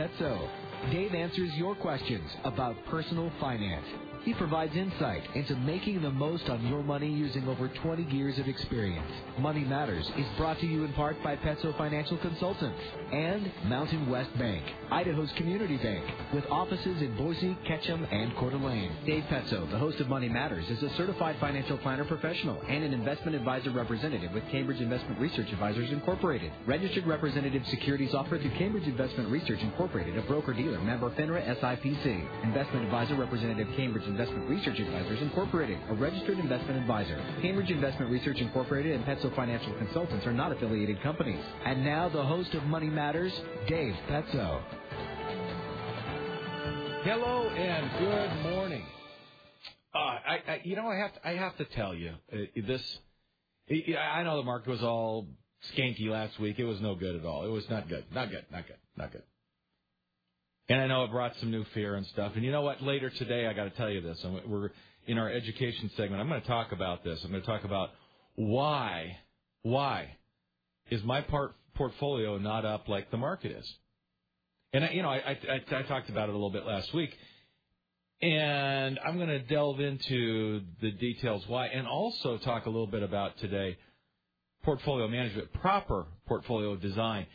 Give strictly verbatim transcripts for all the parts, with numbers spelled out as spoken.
Petso. Dave answers your questions about personal finance. He provides insight into making the most on your money using over twenty years of experience. Money Matters is brought to you in part by Petso Financial Consultants and Mountain West Bank, Idaho's community bank, with offices in Boise, Ketchum, and Coeur d'Alene. Dave Petso, the host of Money Matters, is a certified financial planner professional and an investment advisor representative with Cambridge Investment Research Advisors Incorporated. Registered representative securities offered through Cambridge Investment Research Incorporated, a broker-dealer, member FINRA S I P C. Investment advisor representative Cambridge Investment Research Advisors Incorporated, a registered investment advisor. Cambridge Investment Research Incorporated and Petso Financial Consultants are not affiliated companies. And now the host of Money Matters, Dave Petso. Hello and good morning. Uh, I, I, you know, I have to, I have to tell you uh, this. I know the market was all skanky last week. It was no good at all. It was not good, not good, not good, not good. And I know it brought some new fear and stuff. And you know what? Later today, I got to tell you this. We're in our education segment. I'm going to talk about this. I'm going to talk about why, why is my part, portfolio not up like the market is? And, I, you know, I, I, I talked about it a little bit last week. And I'm going to delve into the details why, and also talk a little bit about today portfolio management, proper portfolio design.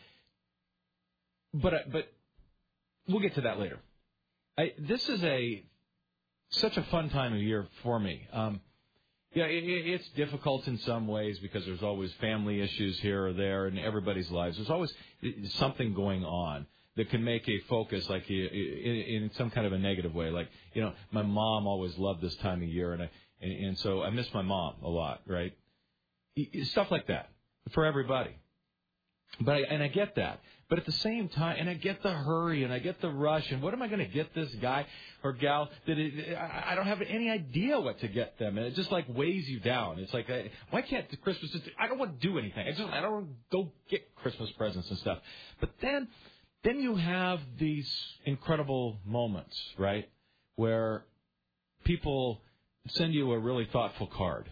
But, but, we'll get to that later. I, this is a such a fun time of year for me. Um, yeah, it, it's difficult in some ways because there's always family issues here or there in everybody's lives. There's always something going on that can make a focus like in, in some kind of a negative way. Like, you know, my mom always loved this time of year, and I and, and so I miss my mom a lot, right? Stuff like that for everybody. But I, and I get that. But at the same time, and I get the hurry, and I get the rush, and what am I going to get this guy or gal that it, I don't have any idea what to get them, and it just like weighs you down. It's like, I, why can't the Christmas? Just, I don't want to do anything. I just I don't want to go get Christmas presents and stuff. But then, then you have these incredible moments, right, where people send you a really thoughtful card,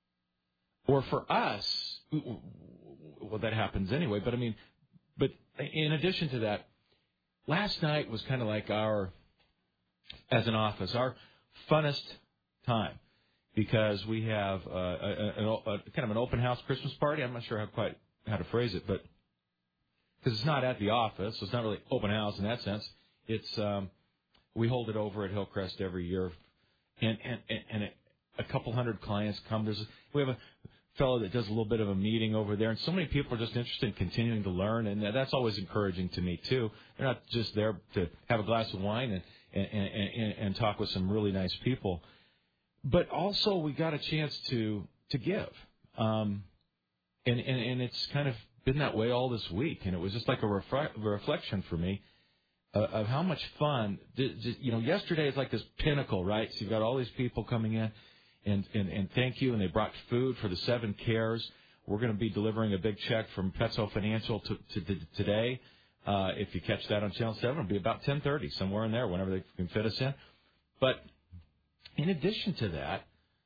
or for us. Well, that happens anyway, but I mean, but in addition to that, last night was kind of like our, as an office, our funnest time because we have uh, a, a, a, kind of an open house Christmas party. I'm not sure how quite how to phrase it, but because it's not at the office, so it's not really open house in that sense. It's um, we hold it over at Hillcrest every year, and and and a couple hundred clients come. There's we have a fellow that does a little bit of a meeting over there, and so many people are just interested in continuing to learn, and that's always encouraging to me too. They're not just there to have a glass of wine and and, and, and talk with some really nice people, but also we got a chance to to give, um, and, and and it's kind of been that way all this week, and it was just like a refre- reflection for me uh, of how much fun. You know, yesterday is like this pinnacle, right? So you've got all these people coming in. And, and, and thank you. And they brought food for the seven cares. We're going to be delivering a big check from Petso Financial to, to, to today. Uh, if you catch that on Channel seven, it'll be about ten thirty, somewhere in there, whenever they can fit us in. But in addition to that,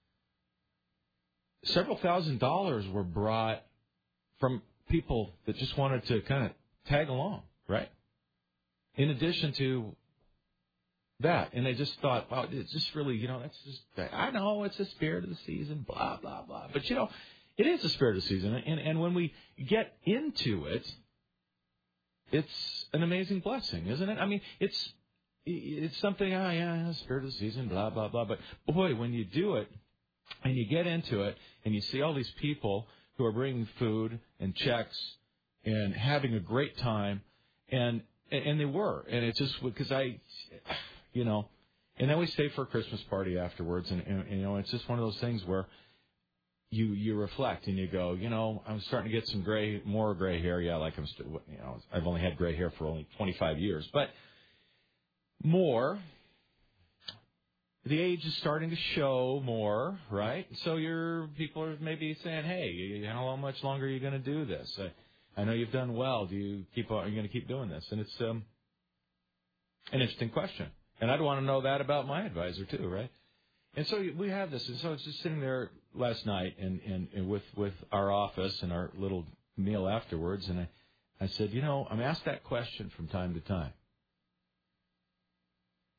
several thousand dollars were brought from people that just wanted to kind of tag along, right? In addition to that, and they just thought, wow, it's just really, you know, that's just, I know it's the spirit of the season, blah, blah, blah. But, you know, it is the spirit of the season. And, and when we get into it, it's an amazing blessing, isn't it? I mean, it's it's something, oh, yeah, spirit of the season, blah, blah, blah. But, boy, when you do it and you get into it and you see all these people who are bringing food and checks and having a great time, and and they were. And it just, because I... You know, and then we stay for a Christmas party afterwards, and, and, and you know, it's just one of those things where you you reflect and you go, you know, I'm starting to get some gray, more gray hair. Yeah, like I'm, still, you know, I've only had gray hair for only twenty-five years, but more. The age is starting to show more, right? So your people are maybe saying, hey, how much longer are you going to do this? I, I know you've done well. Do you keep? Are you going to keep doing this? And it's um, an interesting question. And I'd want to know that about my advisor, too, right? And so we have this. And so it's just sitting there last night and, and, and with, with our office and our little meal afterwards. And I, I said, you know, I'm asked that question from time to time.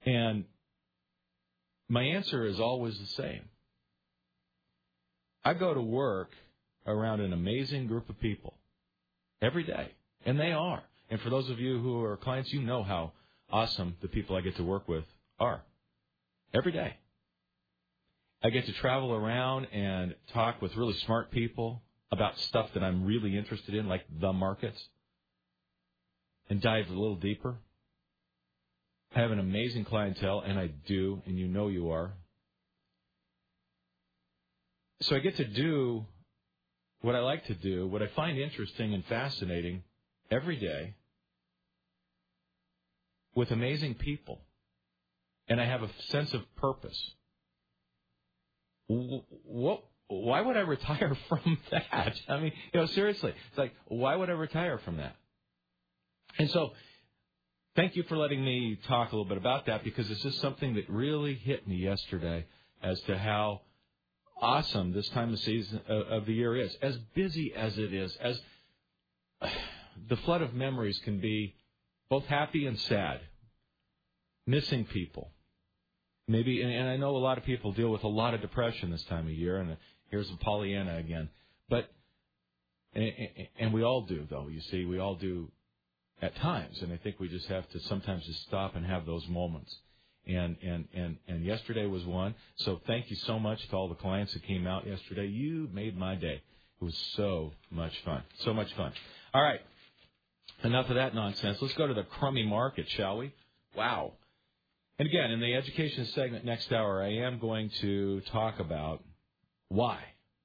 And my answer is always the same. I go to work around an amazing group of people every day, and they are. And for those of you who are clients, you know how awesome the people I get to work with are every day. I get to travel around and talk with really smart people about stuff that I'm really interested in, like the markets, and dive a little deeper. I have an amazing clientele, and I do, and you know you are. So I get to do what I like to do, what I find interesting and fascinating every day with amazing people. And I have a sense of purpose. What, why would I retire from that? I mean, you know, seriously, it's like, why would I retire from that? And so, thank you for letting me talk a little bit about that, because it's just something that really hit me yesterday as to how awesome this time of season of the year is. As busy as it is, as the flood of memories can be both happy and sad, missing people. Maybe, and I know a lot of people deal with a lot of depression this time of year, and here's a Pollyanna again. But, and we all do, though, you see, we all do at times, and I think we just have to sometimes just stop and have those moments. And, and, and, and yesterday was one. So thank you so much to all the clients that came out yesterday. You made my day. It was so much fun. So much fun. All right. Enough of that nonsense. Let's go to the crummy market, shall we? Wow. And again, in the education segment next hour, I am going to talk about why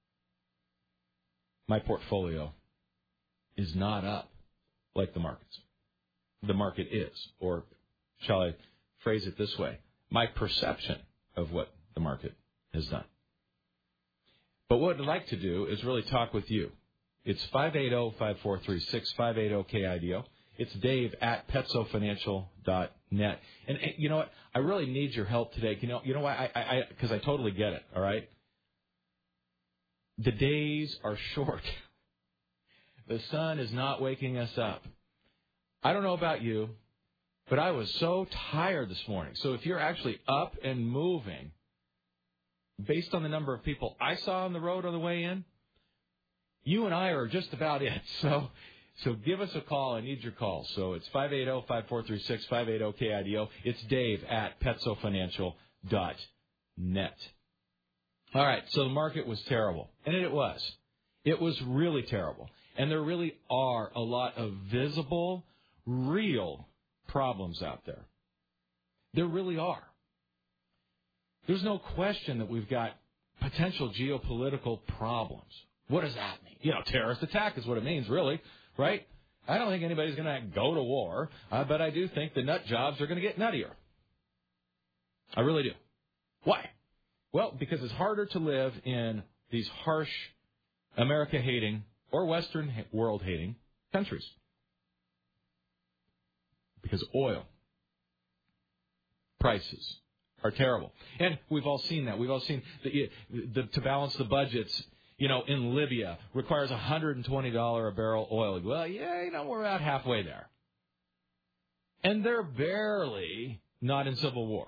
my portfolio is not up like the markets. The market is, or shall I phrase it this way, my perception of what the market has done. But what I'd like to do is really talk with you. It's five eight zero, five four three six, five eight zero, K I D O. It's Dave at petso financial dot net. And, and you know what? I really need your help today. You know, you know why? I, I, because I, I totally get it, all right? The days are short. The sun is not waking us up. I don't know about you, but I was so tired this morning. So if you're actually up and moving, based on the number of people I saw on the road on the way in, you and I are just about it. So so give us a call. I need your call. So it's five eight zero, five four three six, five eight zero, K I D O. It's Dave at petso financial dot net. All right, so the market was terrible. And it was. It was really terrible. And there really are a lot of visible, real problems out there. There really are. There's no question that we've got potential geopolitical problems. What does that mean? You know, terrorist attack is what it means, really, right? I don't think anybody's going to go to war, uh, but I do think the nut jobs are going to get nuttier. I really do. Why? Well, because it's harder to live in these harsh, America-hating or Western world-hating countries. Because oil prices are terrible. And we've all seen that. We've all seen that the, to balance the budgets, you know, in Libya requires one hundred twenty dollars a barrel oil. Well, yeah, you know, we're about halfway there. And they're barely not in civil war.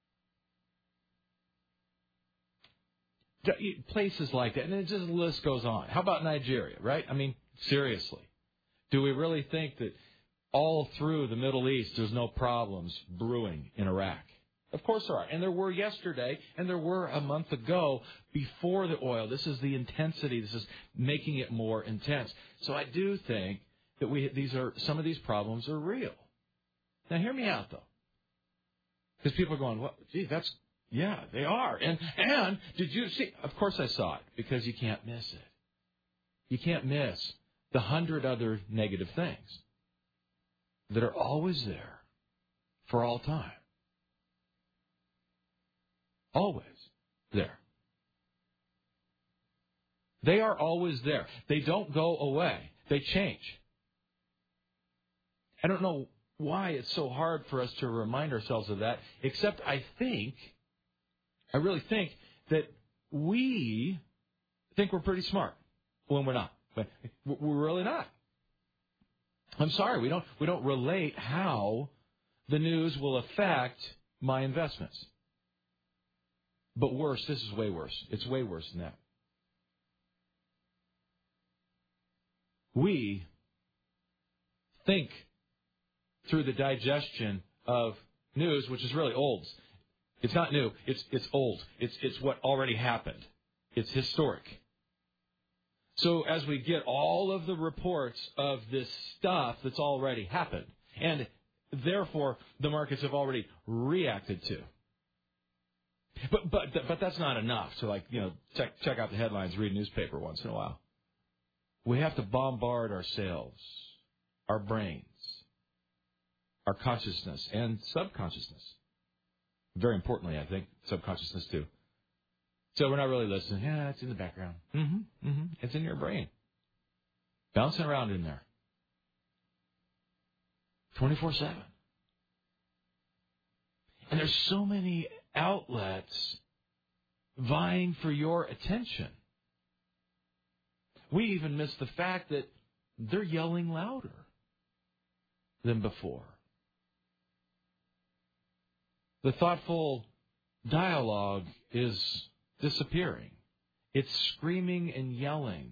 Places like that. And it just the list goes on. How about Nigeria, right? I mean, seriously. Do we really think that all through the Middle East there's no problems brewing in Iraq? Of course there are. And there were yesterday, and there were a month ago before the oil. This is the intensity. This is making it more intense. So I do think that we these are some of these problems are real. Now hear me out, though. Because people are going, well, gee, that's, yeah, they are. And, and did you see? Of course I saw it, because you can't miss it. You can't miss the hundred other negative things that are always there for all time. Always there. They are always there. They don't go away. They change. I don't know why it's so hard for us to remind ourselves of that, except I think, I really think that we think we're pretty smart when we're not. But we're really not. I'm sorry, we don't we don't relate how the news will affect my investments. But worse, this is way worse. It's way worse than that. We think through the digestion of news, which is really old. It's not new. It's it's old. It's it's what already happened. It's historic. So as we get all of the reports of this stuff that's already happened, and therefore the markets have already reacted to. But but but that's not enough to, like, you know, check check out the headlines, read a newspaper once in a while. We have to bombard ourselves, our brains, our consciousness, and subconsciousness. Very importantly, I think, subconsciousness too. So we're not really listening. Yeah, it's in the background. Mm-hmm, mm-hmm. It's in your brain. Bouncing around in there. twenty-four seven. And there's so many outlets vying for your attention. We even miss the fact that they're yelling louder than before. The thoughtful dialogue is disappearing. It's screaming and yelling.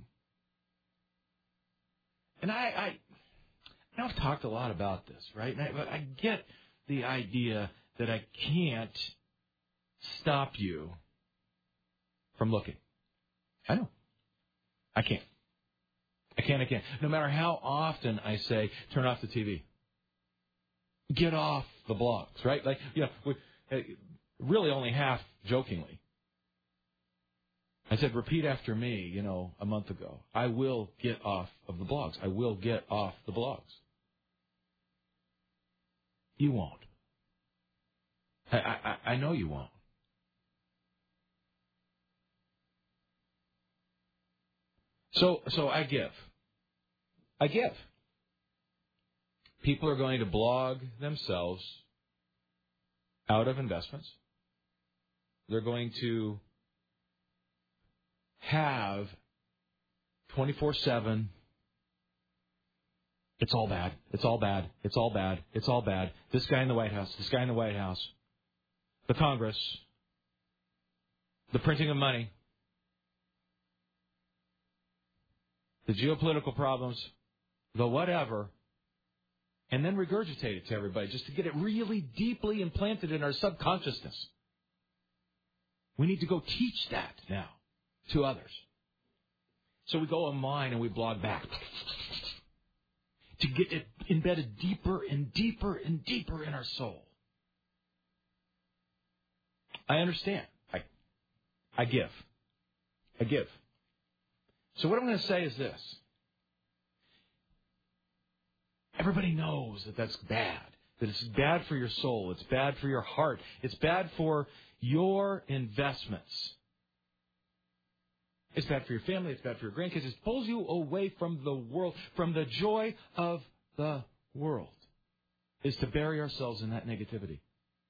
And I, I, I've talked a lot about this, right? And I, but I get the idea that I can't stop you from looking. I know. I can't. I can't, I can't. No matter how often I say, turn off the T V. Get off the blogs, right? Like, you know, we, really only half jokingly. I said, repeat after me, you know, a month ago. I will get off of the blogs. I will get off the blogs. You won't. I, I, I know you won't. So, so I give. I give. People are going to blog themselves out of investments. They're going to have twenty-four seven, it's all bad, it's all bad, it's all bad, it's all bad. This guy in the White House, this guy in the White House, the Congress, the printing of money, the geopolitical problems, the whatever, and then regurgitate it to everybody just to get it really deeply implanted in our subconsciousness. We need to go teach that now to others. So we go online and we blog back to get it embedded deeper and deeper and deeper in our soul. I understand. I, I give. I give. So what I'm going to say is this. Everybody knows that that's bad, that it's bad for your soul, it's bad for your heart, it's bad for your investments. It's bad for your family, it's bad for your grandkids. It pulls you away from the world, from the joy of the world, is to bury ourselves in that negativity.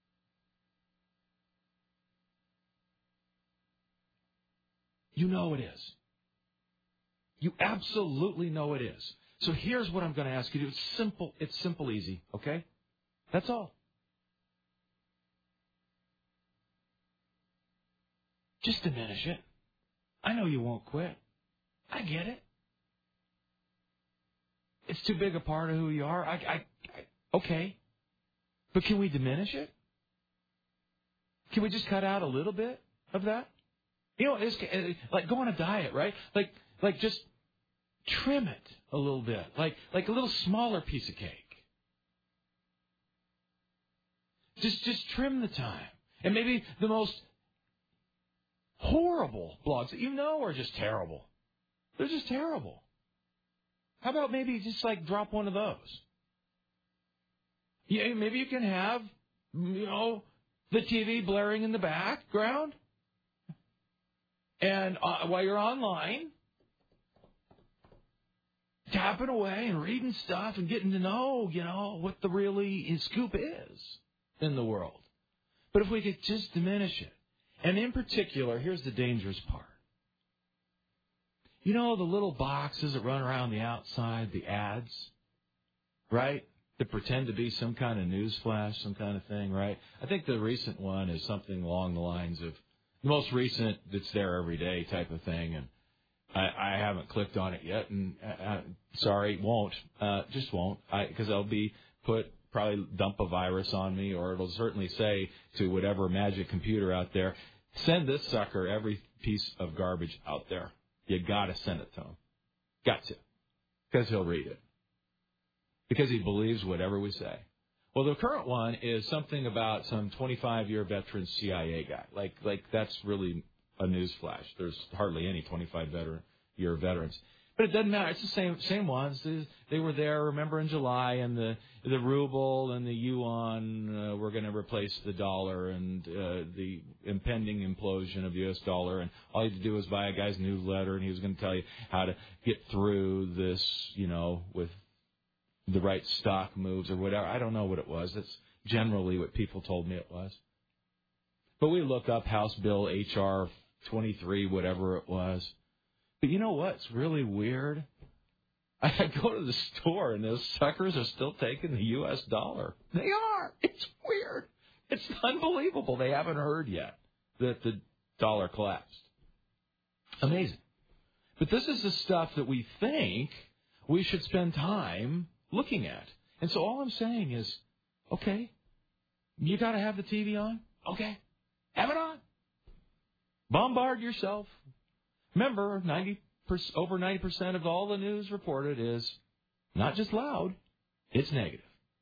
You know it is. You absolutely know it is. So here's what I'm going to ask you to do. It's simple. It's simple, easy. Okay? That's all. Just diminish it. I know you won't quit. I get it. It's too big a part of who you are. I, I, I okay. But can we diminish it? Can we just cut out a little bit of that? You know, it's like go on a diet, right? Like, like just trim it a little bit, like like a little smaller piece of cake. Just just trim the time, and maybe the most horrible blogs that you know are just terrible. They're just terrible. How about maybe just like drop one of those? Yeah, maybe you can have, you know, the T V blaring in the background, and uh, while you're online, tapping away and reading stuff and getting to know, you know, what the really scoop is in the world. But if we could just diminish it. And in particular, here's the dangerous part. You know the little boxes that run around the outside, the ads, right? to pretend to be some kind of news flash, some kind of thing, right? I think the recent one is something along the lines of the most recent that's there every day type of thing, and I, I haven't clicked on it yet, and uh, uh, sorry, won't, uh, just won't, because I'll be put, probably dump a virus on me, or it'll certainly say to whatever magic computer out there, send this sucker every piece of garbage out there. You got to send it to him. Got to. Because he'll read it. Because he believes whatever we say. Well, the current one is something about some twenty-five-year veteran C I A guy. Like, like that's really a news flash. There's hardly any twenty-five-year veterans. But it doesn't matter. It's the same same ones. They were there, remember, in July, and the the ruble and the yuan uh, were going to replace the dollar, and uh, the impending implosion of the U S dollar. And all you had to do was buy a guy's newsletter, and he was going to tell you how to get through this, you know, with the right stock moves or whatever. I don't know what it was. That's generally what people told me it was. But we look up House Bill H R twenty-three, whatever it was. But you know what's really weird? I go to the store, and those suckers are still taking the U S dollar. They are. It's weird. It's unbelievable. They haven't heard yet that the dollar collapsed. Amazing. But this is the stuff that we think we should spend time looking at. And so all I'm saying is, okay, you got to have the T V on? Okay, have it on. Bombard yourself. Remember, ninety percent, over ninety percent of all the news reported is not just loud, it's negative.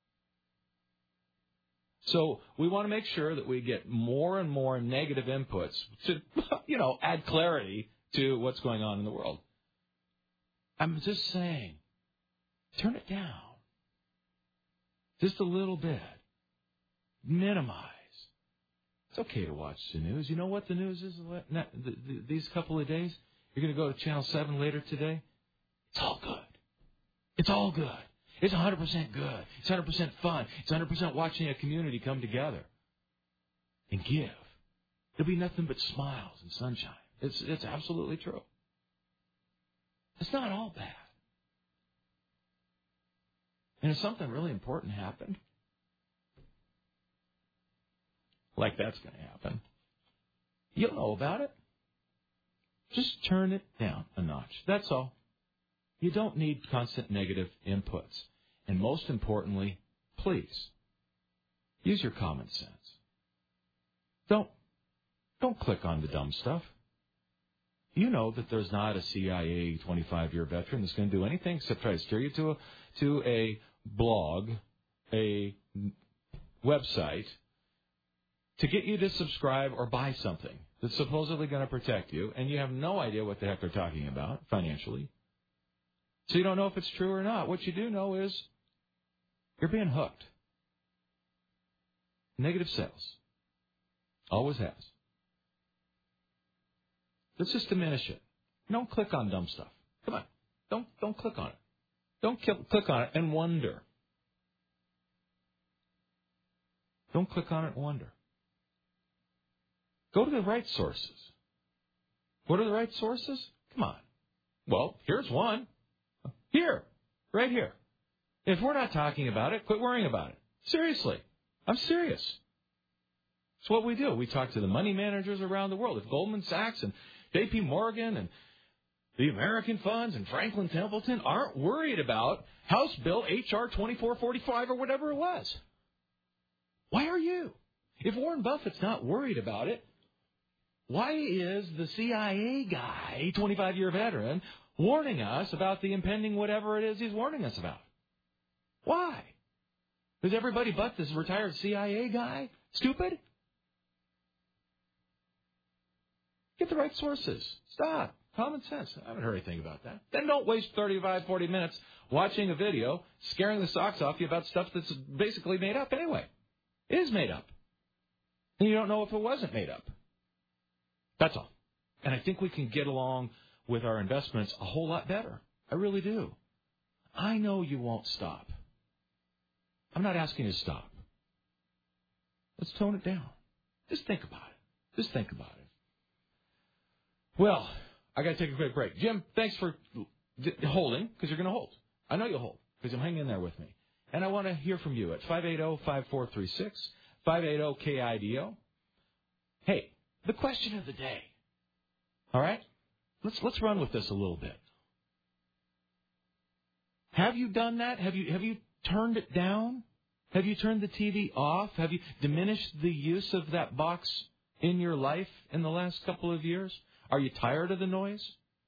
So we want to make sure that we get more and more negative inputs to, you know, add clarity to what's going on in the world. I'm just saying, turn it down. Just a little bit. Minimize. It's okay to watch the news. You know what the news is these couple of days? You're going to go to Channel seven later today. It's all good. It's all good. It's one hundred percent good. It's one hundred percent fun. It's one hundred percent watching a community come together and give. There'll be nothing but smiles and sunshine. It's, it's absolutely true. It's not all bad. And if something really important happened, like that's going to happen, you'll know about it. Just turn it down a notch. That's all. You don't need constant negative inputs. And most importantly, please, use your common sense. Don't, don't click on the dumb stuff. You know that there's not a C I A twenty-five-year veteran that's going to do anything except try to steer you to a, to a blog, a website, to get you to subscribe or buy something that's supposedly going to protect you, and you have no idea what the heck they're talking about financially. So you don't know if it's true or not. What you do know is you're being hooked. Negative sales. Always has. Let's just diminish it. Don't click on dumb stuff. Come on. Don't don't click on it. Don't click on it and wonder. Don't click on it and wonder. Go to the right sources. What are the right sources? Come on. Well, here's one. Here. Right here. If we're not talking about it, quit worrying about it. Seriously. I'm serious. It's what we do. We talk to the money managers around the world. If Goldman Sachs and J P Morgan and the American funds and Franklin Templeton aren't worried about House Bill H R twenty-four forty-five or whatever it was, why are you? If Warren Buffett's not worried about it, why is the C I A guy, twenty-five-year veteran, warning us about the impending whatever it is he's warning us about? Why? Is everybody but this retired C I A guy stupid? Get the right sources. Stop. Common sense. I haven't heard anything about that. Then don't waste thirty-five, forty minutes watching a video scaring the socks off you about stuff that's basically made up anyway. It is made up. And you don't know if it wasn't made up. That's all. And I think we can get along with our investments a whole lot better. I really do. I know you won't stop. I'm not asking you to stop. Let's tone it down. Just think about it. Just think about it. Well, I got to take a quick break. Jim, thanks for d- holding, because you're going to hold. I know you'll hold, because you'll hang in there with me. And I want to hear from you at five eight zero, five four three six, five eight zero, K I D O. Hey, the question of the day. All right? Let's let's run with this a little bit. Have you done that? Have you have you turned it down? Have you turned the T V off? Have you diminished the use of that box in your life in the last couple of years? Are you tired of the noise?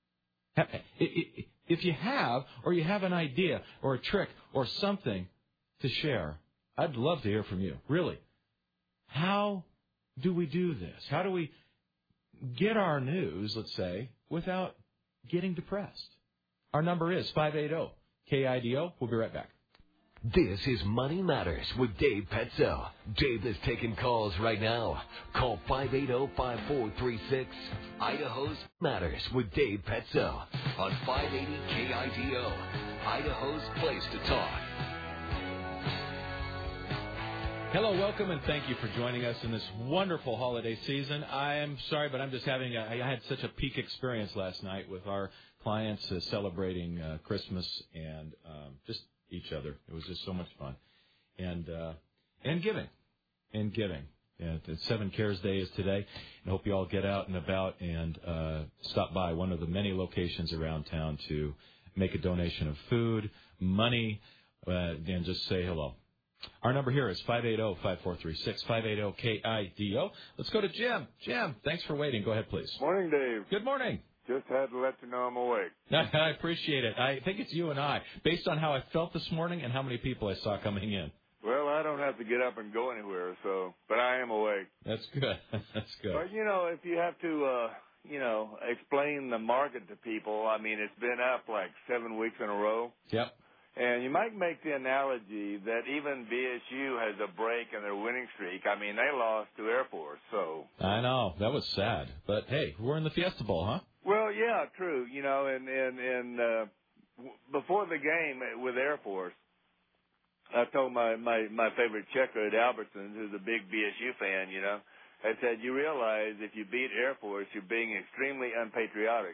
If you have, or you have an idea or a trick or something to share, I'd love to hear from you. Really. How do we do this? How do we get our news, let's say, without getting depressed? Our number is five eight zero, K I D O. We'll be right back. This is Money Matters with Dave Petzo. Dave is taking calls right now. Call five eight zero, five four three six. Idaho's Matters with Dave Petzo on five eighty K I D O. Idaho's place to talk. Hello, welcome, and thank you for joining us in this wonderful holiday season. I am sorry, but I'm just having a, I had such a peak experience last night with our clients uh, celebrating uh, Christmas and um, just each other. It was just so much fun. And uh, and giving. And giving. Yeah, the Seven Cares Day is today. I hope you all get out and about and uh, stop by one of the many locations around town to make a donation of food, money, uh, and just say hello. Our number here is five eight zero, five four three six, five eight zero, K I D O. Let's go to Jim. Jim, thanks for waiting. Go ahead, please. Morning, Dave. Good morning. Just had to let you know I'm awake. I appreciate it. I think it's you and I, based on how I felt this morning and how many people I saw coming in. Well, I don't have to get up and go anywhere, so, but I am awake. That's good. That's good. But, you know, if you have to, uh, you know, explain the market to people, I mean, it's been up like seven weeks in a row. Yep. And you might make the analogy that even B S U has a break in their winning streak. I mean, they lost to Air Force, so. I know. That was sad. But, hey, we're in the Fiesta Bowl, huh? Well, yeah, true. You know, and, and, and uh, w- before the game with Air Force, I told my, my, my favorite checker at Albertsons, who's a big B S U fan, you know, I said, you realize if you beat Air Force, you're being extremely unpatriotic.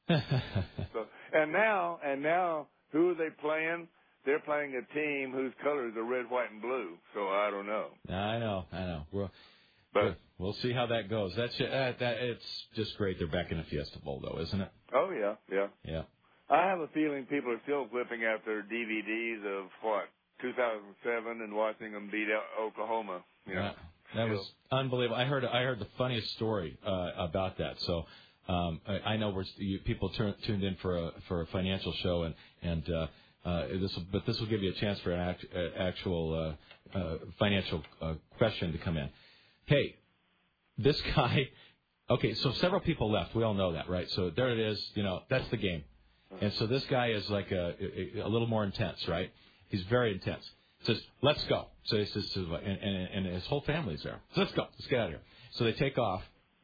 so, and now, and now, who are they playing? They're playing a team whose colors are red, white, and blue. So I don't know. I know, I know. We'll, but we'll see how that goes. That's uh, that. It's just great. They're back in the Fiesta Bowl, though, isn't it? Oh yeah, yeah, yeah. I have a feeling people are still whipping out their D V Ds of what two thousand seven and watching them beat out Oklahoma. You know, yeah, that still. was unbelievable. I heard I heard the funniest story uh, about that. So. Um, I, I know we're you, people turn, tuned in for a for a financial show, and and uh, uh, this will, but this will give you a chance for an act, uh, actual uh, uh, financial uh, question to come in. Hey, this guy. Okay, so several people left. We all know that, right? So there it is. You know, that's the game. And so this guy is like a a, a little more intense, right? He's very intense. Says, "Let's go." So he says, and, and, and his whole family's there. So let's go. Let's get out of here. So they take off.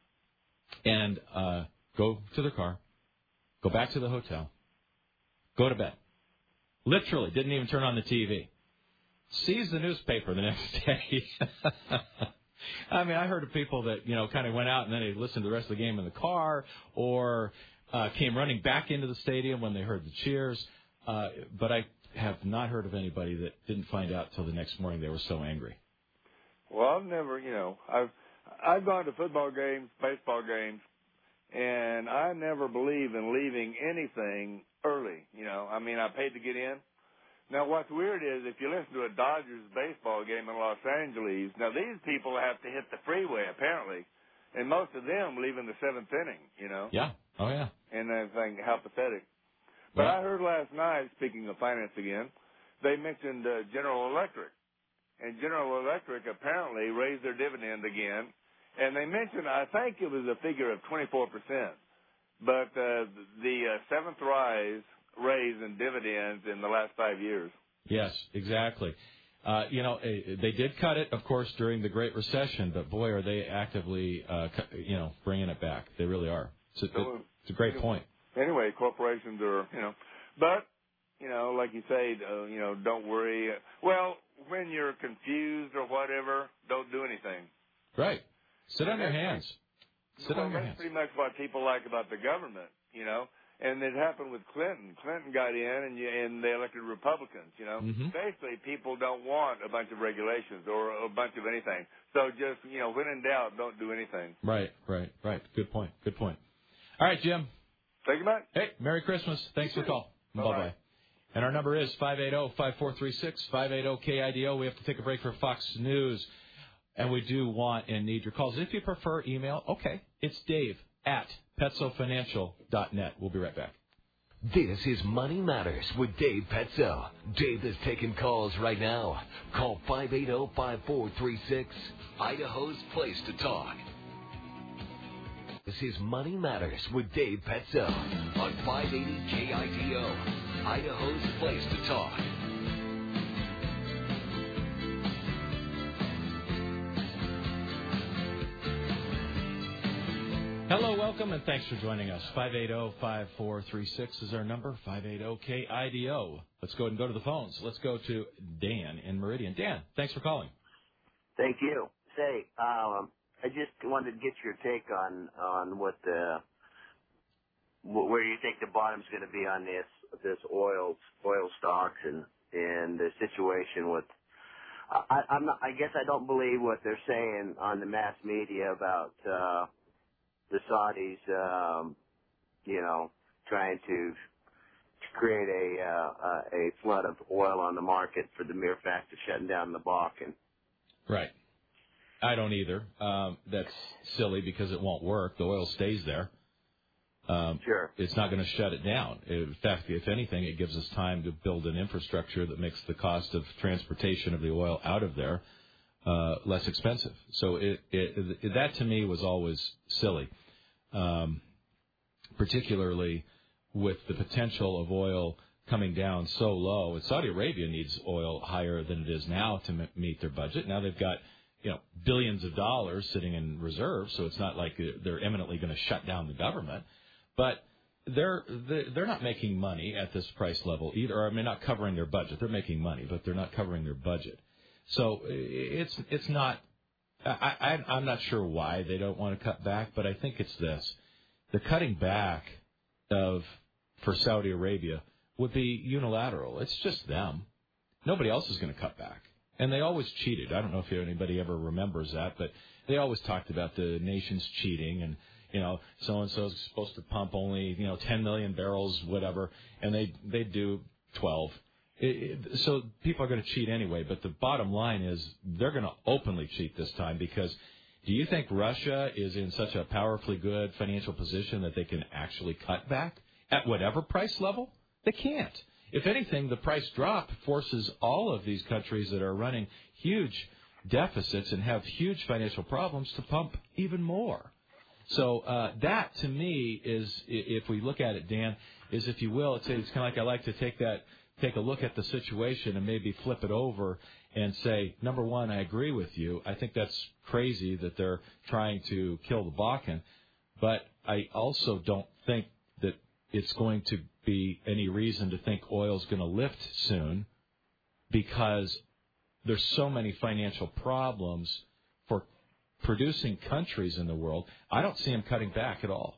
And uh, go to their car, go back to the hotel, go to bed. Literally, didn't even turn on the T V. Sees the newspaper the next day. I mean, I heard of people that, you know, kind of went out and then they listened to the rest of the game in the car or uh, came running back into the stadium when they heard the cheers. Uh, but I have not heard of anybody that didn't find out till the next morning they were so angry. Well, I've never, you know, I've I've gone to football games, baseball games, and I never believe in leaving anything early. You know, I mean, I paid to get in. Now, what's weird is if you listen to a Dodgers baseball game in Los Angeles, now these people have to hit the freeway, apparently, and most of them leave in the seventh inning, you know. Yeah. Oh, yeah. And I think, how pathetic. But yeah. I heard last night, speaking of finance again, they mentioned uh, General Electric. And General Electric apparently raised their dividend again. And they mentioned, I think it was a figure of twenty-four percent. But uh, the uh, seventh rise raise in dividends in the last five years. Yes, exactly. Uh, you know, they did cut it, of course, during the Great Recession, but boy, are they actively, uh, you know, bringing it back. They really are. It's a, it's a great point. Anyway, corporations are, you know, but, you know, like you say, uh, you know, don't worry. Well, when you're confused or whatever, don't do anything. Right. Sit on your hands. Sit well, on your that's hands. pretty much what people like about the government, you know. And it happened with Clinton. Clinton got in, and you, and they elected Republicans. You know, Mm-hmm. basically, people don't want a bunch of regulations or a bunch of anything. So just, you know, when in doubt, don't do anything. Right, right, right. Good point. Good point. All right, Jim. Thank you much. Hey, Merry Christmas. Thanks for the call. Bye bye. And our number is five eight zero, five four three six, five eight zero K I D O. We have to take a break for Fox News, and we do want and need your calls. If you prefer email, okay, it's Dave at petso financial dot net. We'll be right back. This is Money Matters with Dave Petso. Dave is taking calls right now. Call five eight zero, five four three six, Idaho's place to talk. This is Money Matters with Dave Petso on five eighty K I D O, Idaho's place to talk. Hello, welcome, and thanks for joining us. five eight zero, five four three six is our number, five eight zero K I D O. Let's go ahead and go to the phones. Let's go to Dan in Meridian. Dan, thanks for calling. Thank you. Say, um, I just wanted to get your take on on what the where you think the bottom's going to be on this this oil oil stocks and and the situation with. I, I'm not, I guess I don't believe what they're saying on the mass media about uh, the Saudis, um, you know, trying to create a uh, a flood of oil on the market for the mere fact of shutting down the Bakken. Right. I don't either. Um, that's silly because it won't work. The oil stays there. Um, sure. It's not going to shut it down. In fact, if anything, it gives us time to build an infrastructure that makes the cost of transportation of the oil out of there uh, less expensive. So it, it, it, that, to me, was always silly, um, particularly with the potential of oil coming down so low. And Saudi Arabia needs oil higher than it is now to m- meet their budget. Now they've got you know, billions of dollars sitting in reserve, so it's not like they're imminently going to shut down the government. But they're they're not making money at this price level either. Or I mean, not covering their budget. They're making money, but they're not covering their budget. So it's it's not. I, I I'm not sure why they don't want to cut back, but I think it's this: the cutting back of for Saudi Arabia would be unilateral. It's just them. Nobody else is going to cut back. And they always cheated. I don't know if anybody ever remembers that, but they always talked about the nations cheating and, you know, so-and-so is supposed to pump only, you know, ten million barrels, whatever, and they they do twelve. It, it, so people are going to cheat anyway, but the bottom line is they're going to openly cheat this time because do you think Russia is in such a powerfully good financial position that they can actually cut back at whatever price level? They can't. If anything, the price drop forces all of these countries that are running huge deficits and have huge financial problems to pump even more. So uh, that, to me, is, if we look at it, Dan, is, if you will, it's, it's kind of like I like to take that, take a look at the situation and maybe flip it over and say, number one, I agree with you. I think that's crazy that they're trying to kill the Bakken. But I also don't think that it's going to be any reason to think oil's going to lift soon because there's so many financial problems for producing countries in the world. I don't see them cutting back at all.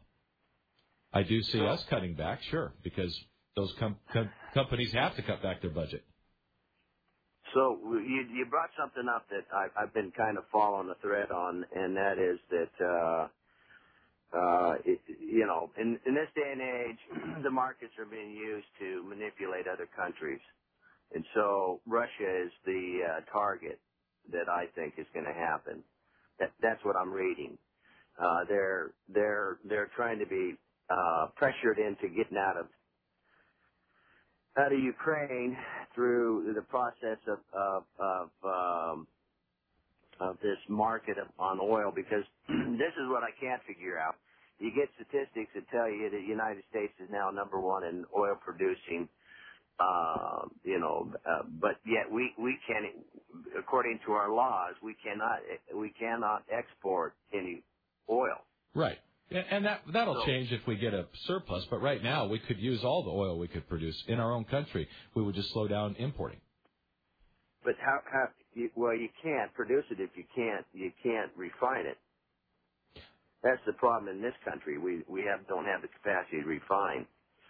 I do see us cutting back, sure, because those com- com- companies have to cut back their budget. So you, you brought something up that I, I've been kind of following the thread on, and that is that, uh, uh, it, you know, in, in this day and age, the markets are being used to manipulate other countries. And so Russia is the uh, target that I think is going to happen. That, that's what I'm reading. Uh, they're, they're, they're trying to be uh, pressured into getting out of out of Ukraine through the process of of of, um, of this market of, on oil, because this is what I can't figure out. You get statistics that tell you that the United States is now number one in oil producing, uh, you know, uh, but yet we we can't, according to our laws, we cannot we cannot export any oil. Right. And that, that'll so, change if we get a surplus, but right now we could use all the oil we could produce in our own country. We would just slow down importing. But how, how you, well, you can't produce it if you can't, you can't refine it. That's the problem in this country. We, we have, don't have the capacity to refine.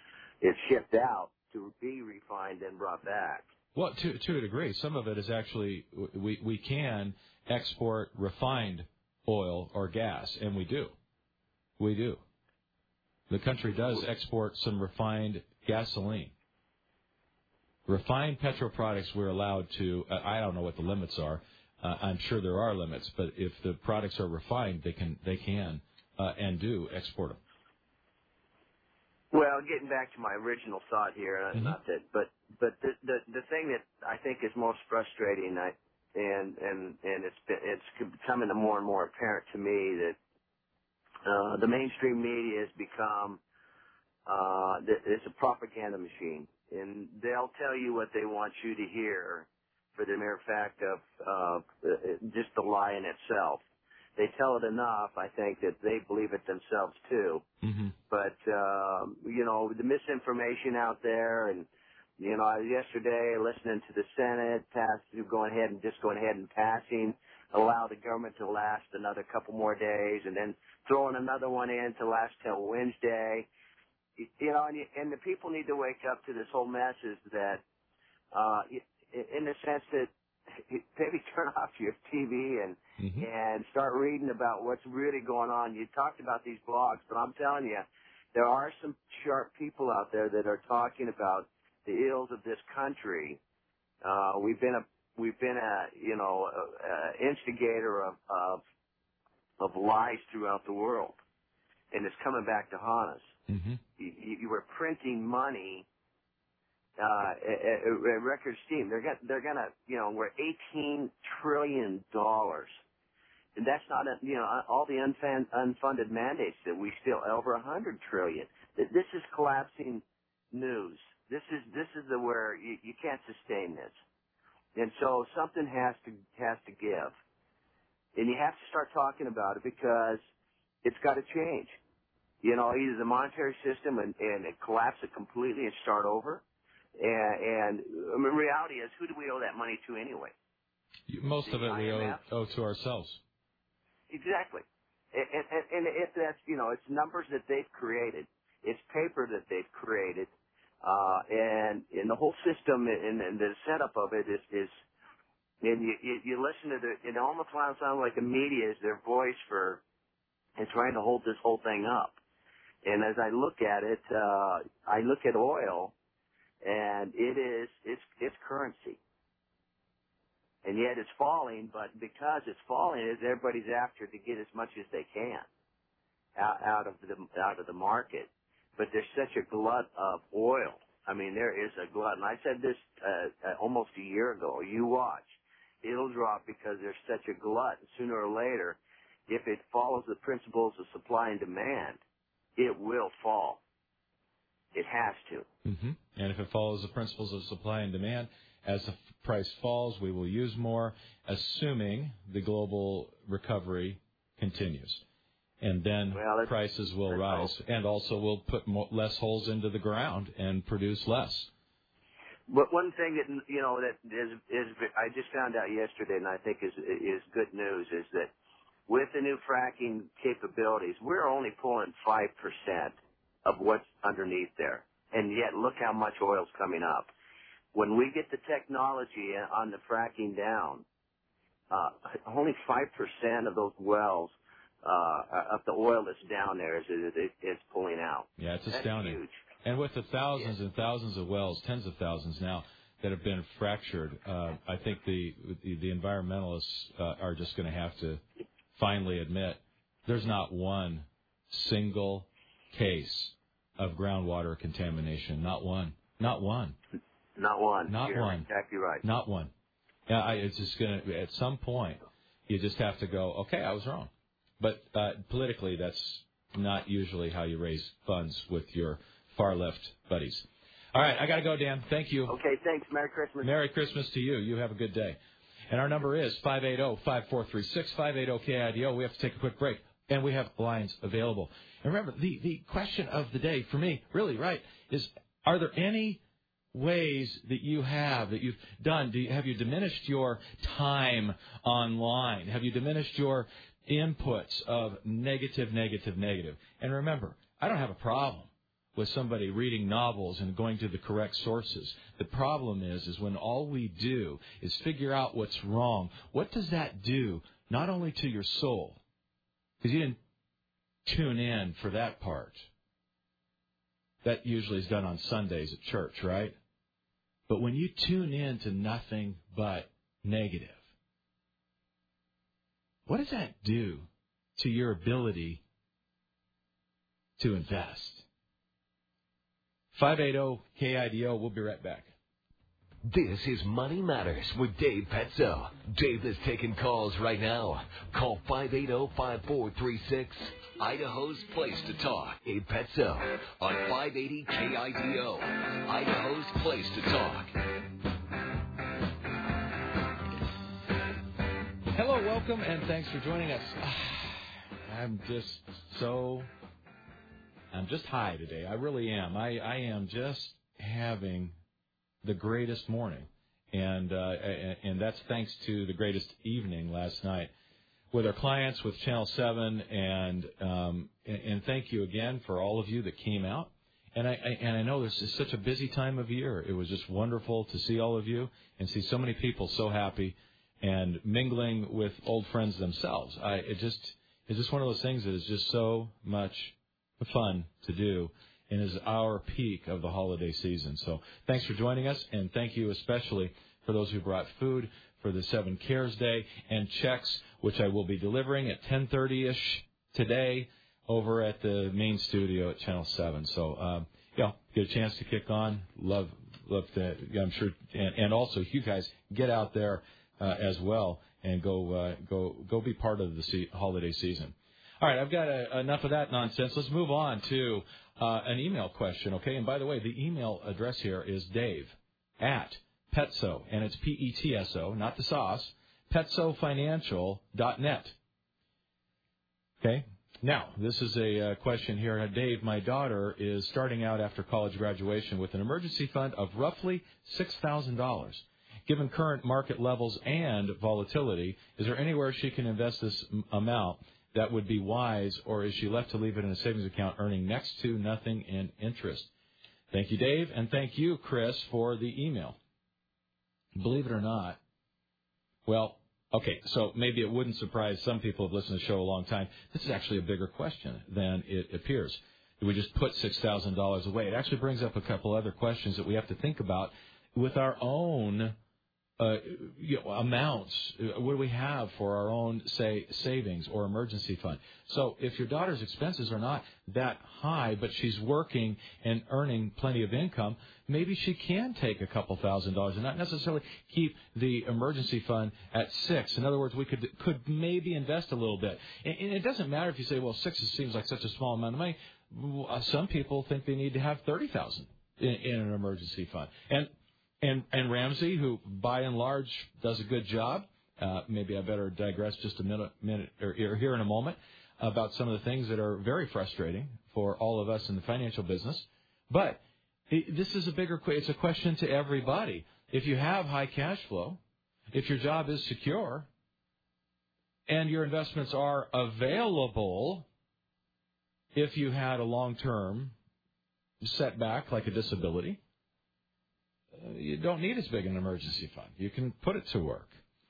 is shipped out to be refined and brought back. Well, to to a degree, some of it is actually we we can export refined oil or gas, and we do, we do. The country does export some refined gasoline. Refined petrol products we're allowed to. Uh, I don't know what the limits are. Uh, I'm sure there are limits, but if the products are refined, they can they can uh, and do export them. Well, getting back to my original thought here, mm-hmm. not that, but but the, the the thing that I think is most frustrating, I, and and and it's been, it's becoming more and more apparent to me that uh, the mainstream media has become uh, it's a propaganda machine, and they'll tell you what they want you to hear for the mere fact of uh, just the lie in itself. They tell it enough, I think, that they believe it themselves, too. Mm-hmm. But, uh, you know, the misinformation out there, and, you know, yesterday listening to the Senate, pass, going ahead and just going ahead and passing, allow the government to last another couple more days, and then throwing another one in to last till Wednesday. You know, and, you, and the people need to wake up to this whole message that, uh, in the sense that, maybe turn off your T V and mm-hmm. and start reading about what's really going on. You talked about these blogs, but I'm telling you, there are some sharp people out there that are talking about the ills of this country. Uh, we've been a we've been a you know a, a instigator of, of of lies throughout the world, and it's coming back to haunt us. Mm-hmm. You, you were printing money. Uh, a, a record steam. They're gonna, they're gonna, you know, we're eighteen trillion dollars, and that's not, a, you know, all the unfund, unfunded mandates that we still over a hundred trillion. This is collapsing news. This is this is the where you, you can't sustain this, and so something has to has to give, and you have to start talking about it because it's got to change. You know, either the monetary system and, and it collapse it completely and start over. And, and I mean, reality is, who do we owe that money to anyway? Most the of it we owe, owe to ourselves. Exactly. And, and, and if that's, you know, it's numbers that they've created. It's paper that they've created. Uh, and, and the whole system and, and the setup of it is, is and you, you, you listen to the, it almost sounds like the media is their voice for, and trying to hold this whole thing up. And as I look at it, uh, I look at oil, and it is, it's, it's currency. And yet it's falling, but because it's falling, everybody's after to get as much as they can out, out of the, out of the market. But there's such a glut of oil. I mean, there is a glut. And I said this, uh, almost a year ago. You watch. It'll drop because there's such a glut. Sooner or later, if it follows the principles of supply and demand, it will fall. It has to. Mm-hmm. And if it follows the principles of supply and demand, as the price falls, we will use more, assuming the global recovery continues. And then well, prices will rise. Hope. And also we'll put more, less holes into the ground and produce less. But one thing that, you know, that is, is I just found out yesterday, and I think is is good news, is that with the new fracking capabilities, we're only pulling five percent of what's underneath there. And yet, look how much oil's coming up. When we get the technology on the fracking down, uh, only five percent of those wells, uh, of the oil that's down there is, is, is pulling out. Yeah, it's that's astounding. Huge. And with the thousands yeah. and thousands of wells, tens of thousands now, that have been fractured, uh, I think the, the, the environmentalists uh, are just going to have to finally admit there's not one single case of groundwater contamination. Not one. Not one. Not one. Not You're one. Exactly right. Not one. Yeah, I, it's just going to, at some point, you just have to go, okay, I was wrong. But uh, politically, that's not usually how you raise funds with your far-left buddies. All right, I got to go, Dan. Thank you. Okay, thanks. Merry Christmas. Merry Christmas to you. You have a good day. And our number is five eight zero, five four three six, five eight zero K I D O. We have to take a quick break, and we have lines available. And remember, the, the question of the day for me, really, right, is are there any ways that you have, that you've done? Do you, have you diminished your time online? Have you diminished your inputs of negative, negative, negative? And remember, I don't have a problem with somebody reading novels and going to the correct sources. The problem is, is when all we do is figure out what's wrong, what does that do not only to your soul, because you didn't tune in for that part. That usually is done on Sundays at church, right? But when you tune in to nothing but negative, what does that do to your ability to invest? five eight zero K I D O. We'll be right back. This is Money Matters with Dave Petzo. Dave is taking calls right now. Call five eight zero, five four three six, Idaho's place to talk. Dave Petzo on five eighty K I D O, Idaho's place to talk. Hello, welcome, and thanks for joining us. I'm just so... I'm just high today. I really am. I, I am just having the greatest morning, and uh, and that's thanks to the greatest evening last night with our clients, with Channel seven, and um, and thank you again for all of you that came out. And I, I and I know this is such a busy time of year. It was just wonderful to see all of you and see so many people so happy and mingling with old friends themselves. I it just it's just one of those things that is just so much fun to do and is our peak of the holiday season. So thanks for joining us, and thank you especially for those who brought food for the Seven Cares Day and checks, which I will be delivering at ten thirty-ish today over at the main studio at Channel seven. So, um, yeah, get a chance to kick on. Love, love that. I'm sure, and, and also you guys get out there uh, as well and go, uh, go, go be part of the se- holiday season. All right, I've got a, enough of that nonsense. Let's move on to uh, an email question, okay? And by the way, the email address here is Dave at Petso, and it's P E T S O, not the sauce, petso financial dot net. Okay? Now, this is a uh, question here. Dave, my daughter is starting out after college graduation with an emergency fund of roughly six thousand dollars. Given current market levels and volatility, is there anywhere she can invest this m- amount that would be wise, or is she left to leave it in a savings account earning next to nothing in interest? Thank you, Dave, and thank you, Chris, for the email. Believe it or not, well, okay, so maybe it wouldn't surprise some people who have listened to the show a long time. This is actually a bigger question than it appears. Do we just put six thousand dollars away? It actually brings up a couple other questions that we have to think about with our own Uh, you know, amounts. What do we have for our own, say, savings or emergency fund? So if your daughter's expenses are not that high, but she's working and earning plenty of income, maybe she can take a couple thousand dollars and not necessarily keep the emergency fund at six. In other words, we could could maybe invest a little bit. And, and it doesn't matter if you say, well, six seems like such a small amount of money. Some people think they need to have thirty thousand dollars in, in an emergency fund. And And and Ramsey, who by and large does a good job, uh, maybe I better digress just a minute, minute or, or here in a moment about some of the things that are very frustrating for all of us in the financial business. But it, this is a bigger, it's a question to everybody. If you have high cash flow, if your job is secure, and your investments are available, if you had a long-term setback like a disability, you don't need as big an emergency fund. You can put it to work.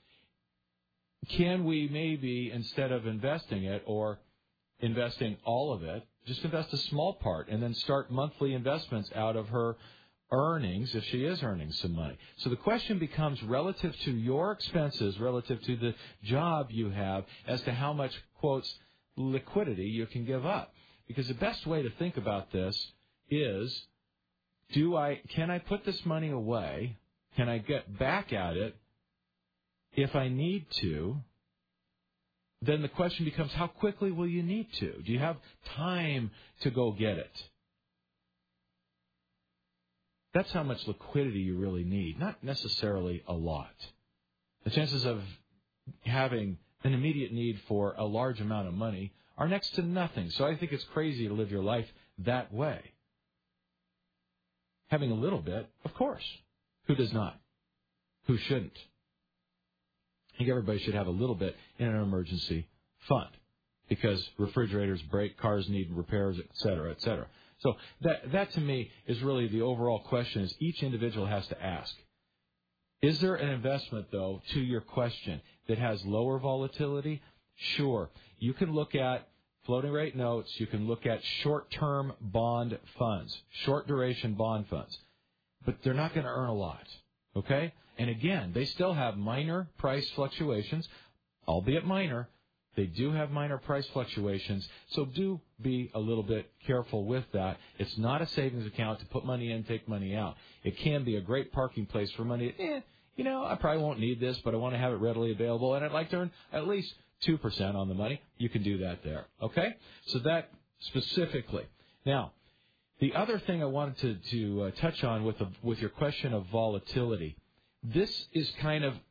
Can we maybe, instead of investing it or investing all of it, just invest a small part and then start monthly investments out of her earnings if she is earning some money? So the question becomes relative to your expenses, relative to the job you have, as to how much, quotes, liquidity you can give up. Because the best way to think about this is, Do I, can I put this money away? Can I get back at it if I need to? Then the question becomes, how quickly will you need to? Do you have time to go get it? That's how much liquidity you really need, not necessarily a lot. The chances of having an immediate need for a large amount of money are next to nothing. So I think it's crazy to live your life that way. Having a little bit, of course. Who does not? Who shouldn't? I think everybody should have a little bit in an emergency fund because refrigerators break, cars need repairs, et cetera, et cetera. So that that to me is really the overall question is each individual has to ask. Is there an investment, though, to your question, that has lower volatility? Sure. You can look at floating rate notes. You can look at short-term bond funds, short-duration bond funds. But they're not going to earn a lot, okay? And, again, they still have minor price fluctuations, albeit minor. They do have minor price fluctuations, so do be a little bit careful with that. It's not a savings account to put money in, take money out. It can be a great parking place for money. Eh, you know, I probably won't need this, but I want to have it readily available, and I'd like to earn at least two percent on the money. You can do that there, okay? So that specifically. Now, the other thing I wanted to, to uh, touch on with, the, with your question of volatility, this is kind of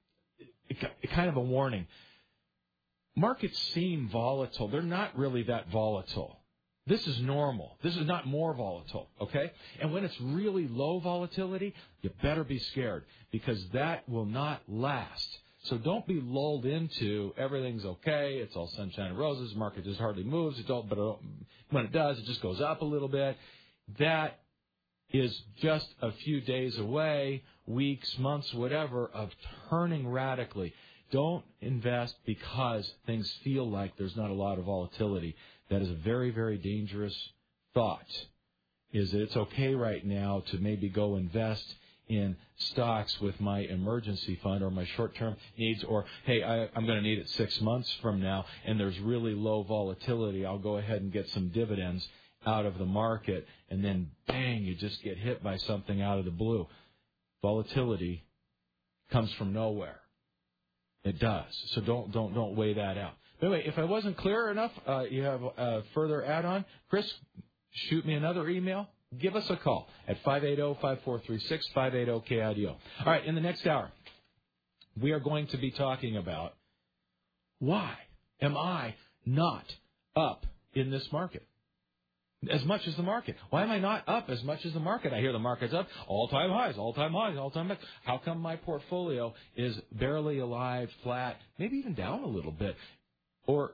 kind of a warning. Markets seem volatile. They're not really that volatile. This is normal. This is not more volatile, okay? And when it's really low volatility, you better be scared because that will not last. So don't be lulled into everything's okay, it's all sunshine and roses, the market just hardly moves, it don't, but when it does, it just goes up a little bit. That is just a few days away, weeks, months, whatever, of turning radically. Don't invest because things feel like there's not a lot of volatility. That is a very, very dangerous thought, is that it's okay right now to maybe go invest in stocks with my emergency fund or my short-term needs, or, hey, I, I'm going to need it six months from now, and there's really low volatility. I'll go ahead and get some dividends out of the market, and then, bang, you just get hit by something out of the blue. Volatility comes from nowhere. It does. So don't don't don't weigh that out. By the way, if I wasn't clear enough, uh, you have a further add-on, Chris, shoot me another email. Give us a call at five eight zero, five four three six, five eight zero K I D O. All right, in the next hour, we are going to be talking about why am I not up in this market as much as the market? Why am I not up as much as the market? I hear the market's up, all-time highs, all-time highs, all-time highs. How come my portfolio is barely alive, flat, maybe even down a little bit? Or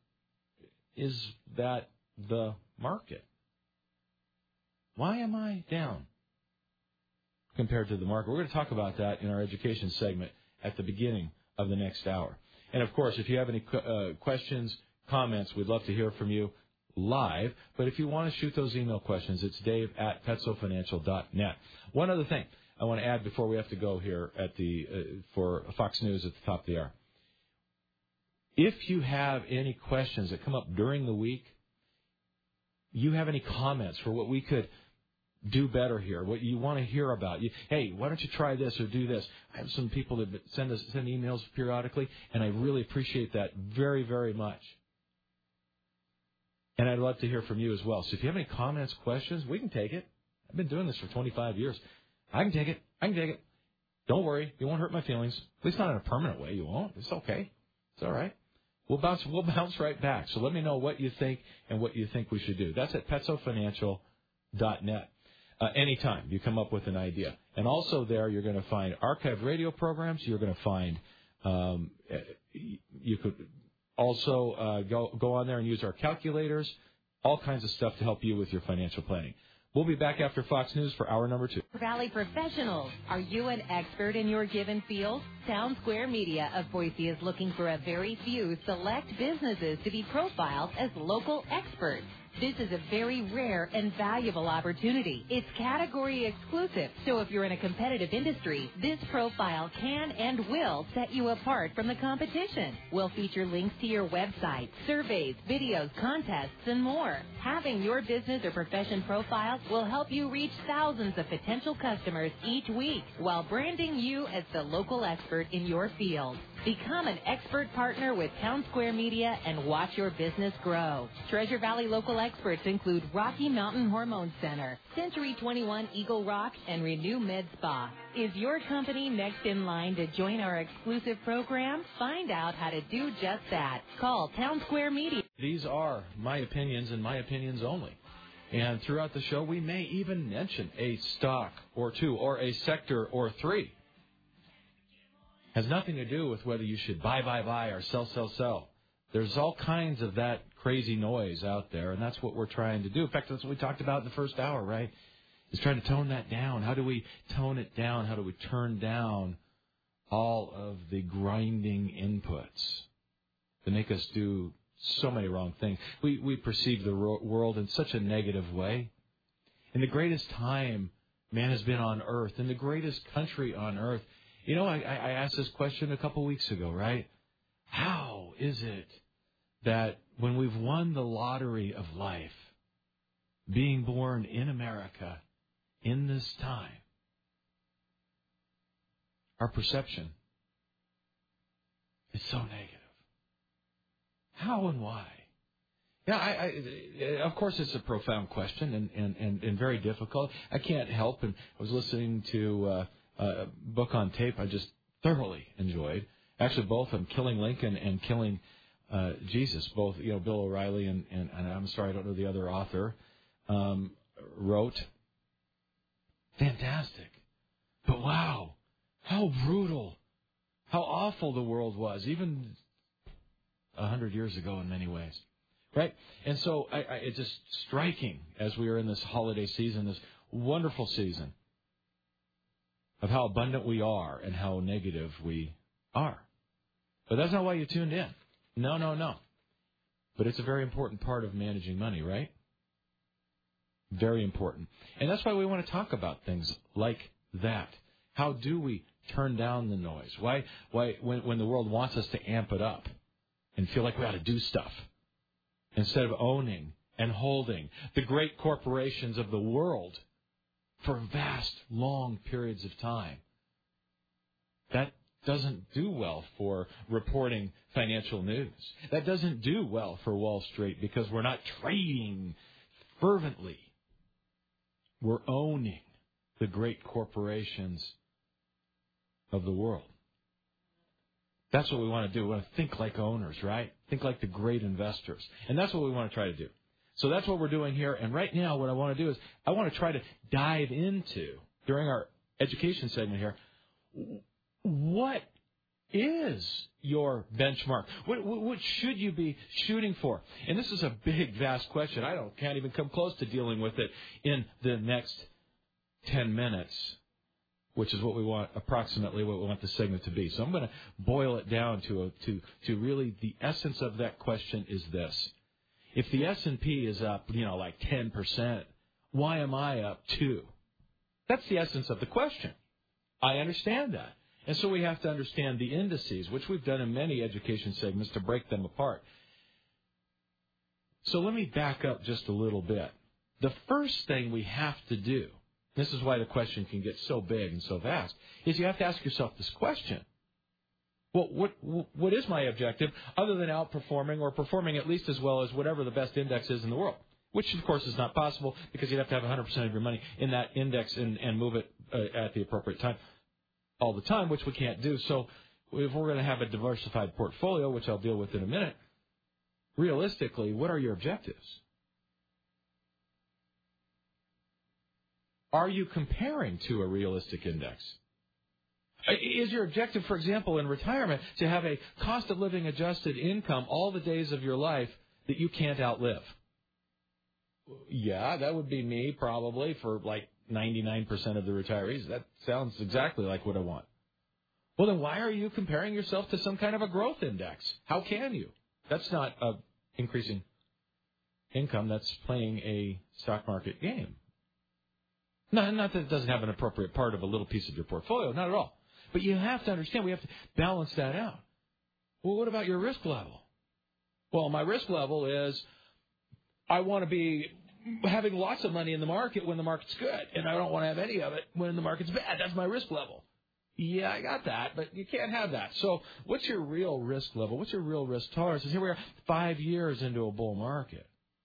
is that the market? Why am I down compared to the market? We're going to talk about that in our education segment at the beginning of the next hour. And, of course, if you have any uh, questions, comments, we'd love to hear from you live. But if you want to shoot those email questions, it's dave at petsofinancial dot net. One other thing I want to add before we have to go here at the uh, for Fox News at the top of the hour. If you have any questions that come up during the week, you have any comments for what we could do better here, what you want to hear about. You, hey, why don't you try this or do this? I have some people that send us send emails periodically, and I really appreciate that very, very much. And I'd love to hear from you as well. So if you have any comments, questions, we can take it. I've been doing this for twenty-five years. I can take it. I can take it. Don't worry. You won't hurt my feelings. At least not in a permanent way. You won't. It's okay. It's all right. We'll bounce, we'll bounce right back. So let me know what you think and what you think we should do. That's at petsofinancial dot net. Uh, anytime you come up with an idea. And also there you're going to find archived radio programs. You're going to find um, you could also uh, go, go on there and use our calculators, all kinds of stuff to help you with your financial planning. We'll be back after Fox News for hour number two. Valley Professionals. Are you an expert in your given field? Town Square Media of Boise is looking for a very few select businesses to be profiled as local experts. This is a very rare and valuable opportunity. It's category exclusive, so if you're in a competitive industry, this profile can and will set you apart from the competition. We'll feature links to your website, surveys, videos, contests, and more. Having your business or profession profiled will help you reach thousands of potential customers each week while branding you as the local expert in your field. Become an expert partner with Town Square Media and watch your business grow. Treasure Valley local experts include Rocky Mountain Hormone Center, Century twenty-one Eagle Rock, and Renew Med Spa. Is your company next in line to join our exclusive program? Find out how to do just that. Call Town Square Media. These are my opinions and my opinions only. And throughout the show, we may even mention a stock or two or a sector or three. Has nothing to do with whether you should buy, buy, buy or sell, sell, sell. There's all kinds of that crazy noise out there, and that's what we're trying to do. In fact, that's what we talked about in the first hour, right? Is trying to tone that down. How do we tone it down? How do we turn down all of the grinding inputs that make us do so many wrong things? We we perceive the ro- world in such a negative way. In the greatest time man has been on earth, in the greatest country on earth. You know, I, I asked this question a couple weeks ago, right? How is it that when we've won the lottery of life, being born in America in this time, our perception is so negative? How and why? Yeah, I, I, of course it's a profound question and, and, and, and very difficult. I can't help, and I was listening to uh, a book on tape I just thoroughly enjoyed. Actually, both of them, Killing Lincoln and Killing uh, Jesus, both, you know, Bill O'Reilly and, and, and I'm sorry, I don't know the other author, um, wrote. Fantastic. But wow, how brutal, how awful the world was, even a hundred years ago in many ways. Right? And so I, I, it's just striking as we are in this holiday season, this wonderful season, of how abundant we are and how negative we are. But that's not why you tuned in. No, no, no. But it's a very important part of managing money, right? Very important. And that's why we want to talk about things like that. How do we turn down the noise? Why, why when, when the world wants us to amp it up and feel like we ought to do stuff, instead of owning and holding the great corporations of the world for vast, long periods of time. That doesn't do well for reporting financial news. That doesn't do well for Wall Street because we're not trading fervently. We're owning the great corporations of the world. That's what we want to do. We want to think like owners, right? Think like the great investors. And that's what we want to try to do. So that's what we're doing here. And right now what I want to do is I want to try to dive into, during our education segment here, what is your benchmark? What, what should you be shooting for? And this is a big, vast question. I don't can't even come close to dealing with it in the next ten minutes, which is what we want, approximately what we want the segment to be. So I'm going to boil it down to a, to to really the essence of that question is this. If the S and P is up, you know, like ten percent, why am I up two? That's the essence of the question. I understand that. And so we have to understand the indices, which we've done in many education segments to break them apart. So let me back up just a little bit. The first thing we have to do, this is why the question can get so big and so vast, is you have to ask yourself this question. Well, what what is my objective other than outperforming or performing at least as well as whatever the best index is in the world? Which, of course, is not possible because you'd have to have one hundred percent of your money in that index and, and move it uh, at the appropriate time all the time, which we can't do. So if we're going to have a diversified portfolio, which I'll deal with in a minute, realistically, what are your objectives? Are you comparing to a realistic index? Is your objective, for example, in retirement, to have a cost of living adjusted income all the days of your life that you can't outlive? Yeah, that would be me probably for like ninety-nine percent of the retirees. That sounds exactly like what I want. Well, then why are you comparing yourself to some kind of a growth index? How can you? That's not a increasing income. That's playing a stock market game. No, not that it doesn't have an appropriate part of a little piece of your portfolio. Not at all. But you have to understand, we have to balance that out. Well, what about your risk level? Well, my risk level is I want to be having lots of money in the market when the market's good, and I don't want to have any of it when the market's bad. That's my risk level. Yeah, I got that, but you can't have that. So what's your real risk level? What's your real risk tolerance? Here we are five years into a bull market,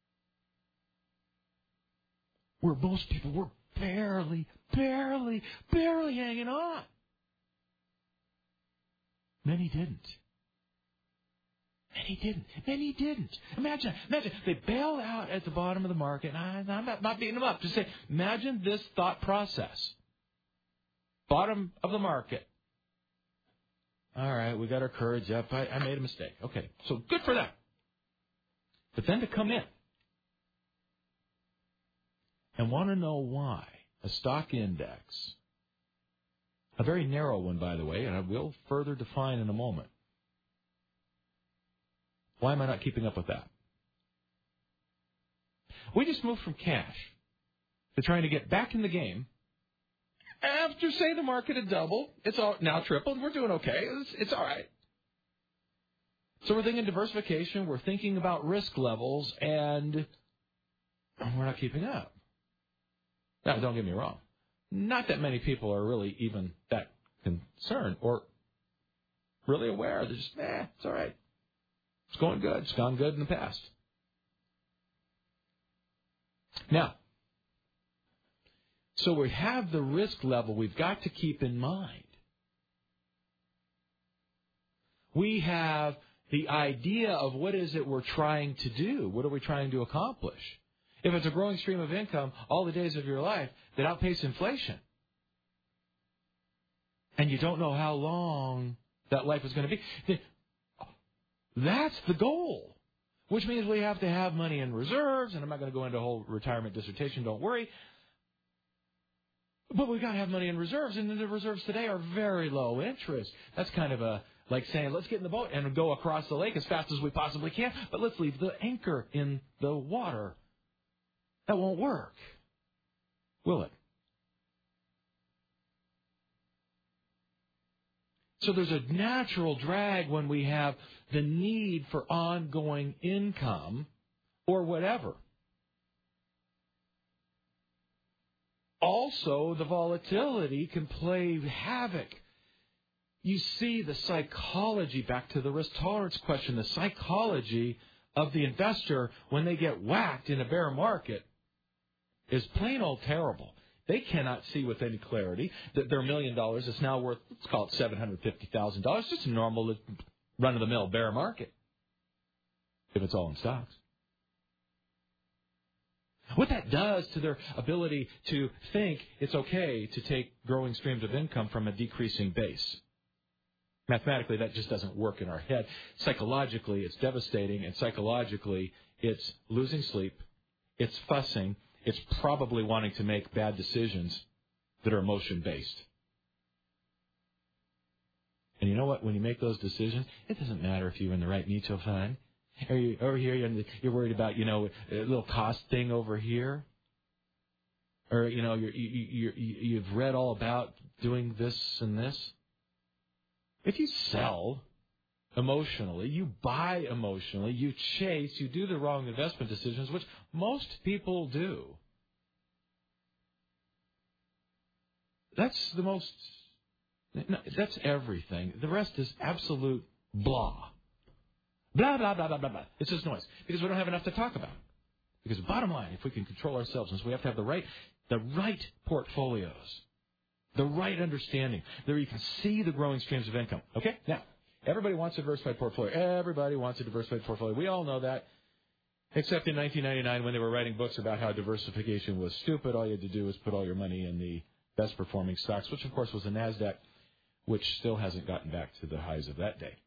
where most people were barely, barely, barely hanging on. Many didn't. Many didn't. Many didn't. Imagine, imagine they bailed out at the bottom of the market. And I, I'm not, not beating them up. Just say, imagine this thought process. Bottom of the market. All right, we got our courage up. I, I made a mistake. Okay, so good for them. But then to come in and want to know why a stock index, a very narrow one, by the way, and I will further define in a moment, why am I not keeping up with that? We just moved from cash to trying to get back in the game. After, say, the market had doubled, it's all now tripled. We're doing okay. It's, it's all right. So we're thinking diversification. We're thinking about risk levels, and we're not keeping up. Now, don't get me wrong. Not that many people are really even that concerned or really aware. They're just, eh, it's all right. It's going good. It's gone good in the past. Now, so we have the risk level we've got to keep in mind. We have the idea of what is it we're trying to do. What are we trying to accomplish? If it's a growing stream of income all the days of your life that outpace inflation, and you don't know how long that life is going to be, that's the goal, which means we have to have money in reserves, and I'm not going to go into a whole retirement dissertation, don't worry. But we've got to have money in reserves, and the reserves today are very low interest. That's kind of a like saying, let's get in the boat and go across the lake as fast as we possibly can, but let's leave the anchor in the water. That won't work, will it? So there's a natural drag when we have the need for ongoing income or whatever. Also, the volatility can play havoc. You see the psychology, back to the risk tolerance question, the psychology of the investor when they get whacked in a bear market is plain old terrible. They cannot see with any clarity that their million dollars is now worth, let's call it seven hundred fifty thousand dollars, just a normal run-of-the-mill bear market, if it's all in stocks. What that does to their ability to think it's okay to take growing streams of income from a decreasing base. Mathematically, that just doesn't work in our head. Psychologically, it's devastating, and psychologically, it's losing sleep, it's fussing, it's probably wanting to make bad decisions that are emotion-based. And you know what? When you make those decisions, it doesn't matter if you're in the right mutual fund. Or you, over here, you're worried about, you know, a little cost thing over here. Or, you know, you're, you, you, you've read all about doing this and this. If you sell emotionally, you buy emotionally, you chase, you do the wrong investment decisions, which most people do. That's the most, no, that's everything. The rest is absolute blah. Blah, blah, blah, blah, blah, blah. It's just noise. Because we don't have enough to talk about. Because bottom line, if we can control ourselves, and so we have to have the right, the right portfolios, the right understanding, there you can see the growing streams of income. Okay? Now, everybody wants a diversified portfolio. Everybody wants a diversified portfolio. We all know that. Except in nineteen ninety-nine, when they were writing books about how diversification was stupid, all you had to do was put all your money in the best performing stocks, which of course was the NASDAQ, which still hasn't gotten back to the highs of that day.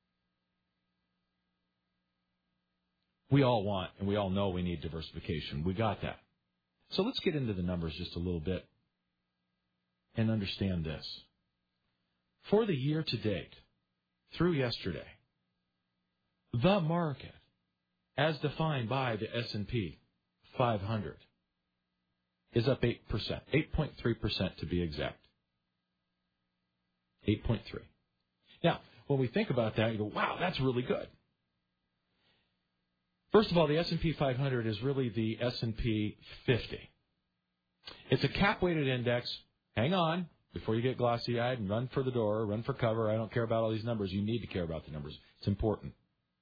We all want, and we all know we need diversification. We got that. So let's get into the numbers just a little bit and understand this. For the year to date, through yesterday, the market, as defined by the S and P five hundred, is up eight percent, eight point three percent to be exact. eight point three. Now, when we think about that, you go, wow, that's really good. First of all, the S and P five hundred is really the S and P fifty. It's a cap-weighted index. Hang on before you get glossy-eyed and run for the door, run for cover. I don't care about all these numbers. You need to care about the numbers. It's important.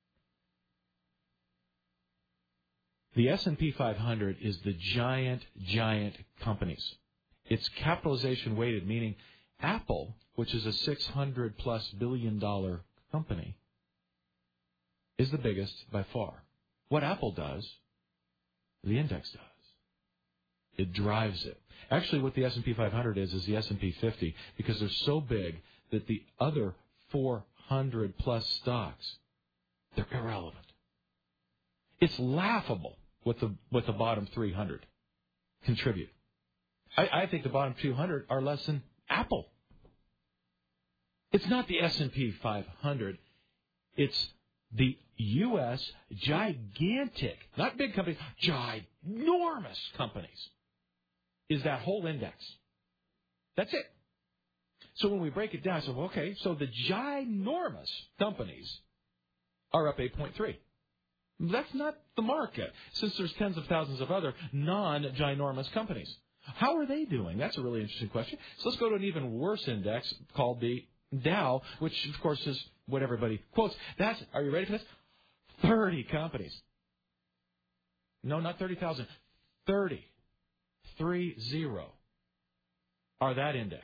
The S and P five hundred is the giant, giant companies. It's capitalization weighted, meaning Apple, which is a six hundred plus billion dollar company, is the biggest by far. What Apple does, the index does. It drives it. Actually, what the S and P five hundred is, is the S and P fifty, because they're so big that the other four hundred plus stocks. They're irrelevant. It's laughable what the what the bottom three hundred contribute. I, I think the bottom two hundred are less than Apple. It's not the S and P five hundred. It's the U S gigantic, not big companies, ginormous companies, is that whole index. That's it. So when we break it down, so okay, so the ginormous companies are up eight point three. That's not the market, since there's tens of thousands of other non-ginormous companies. How are they doing? That's a really interesting question. So let's go to an even worse index called the Dow, which, of course, is what everybody quotes. That's, are you ready for this? thirty companies. No, not thirty thousand. thirty. Three zero. Are that index.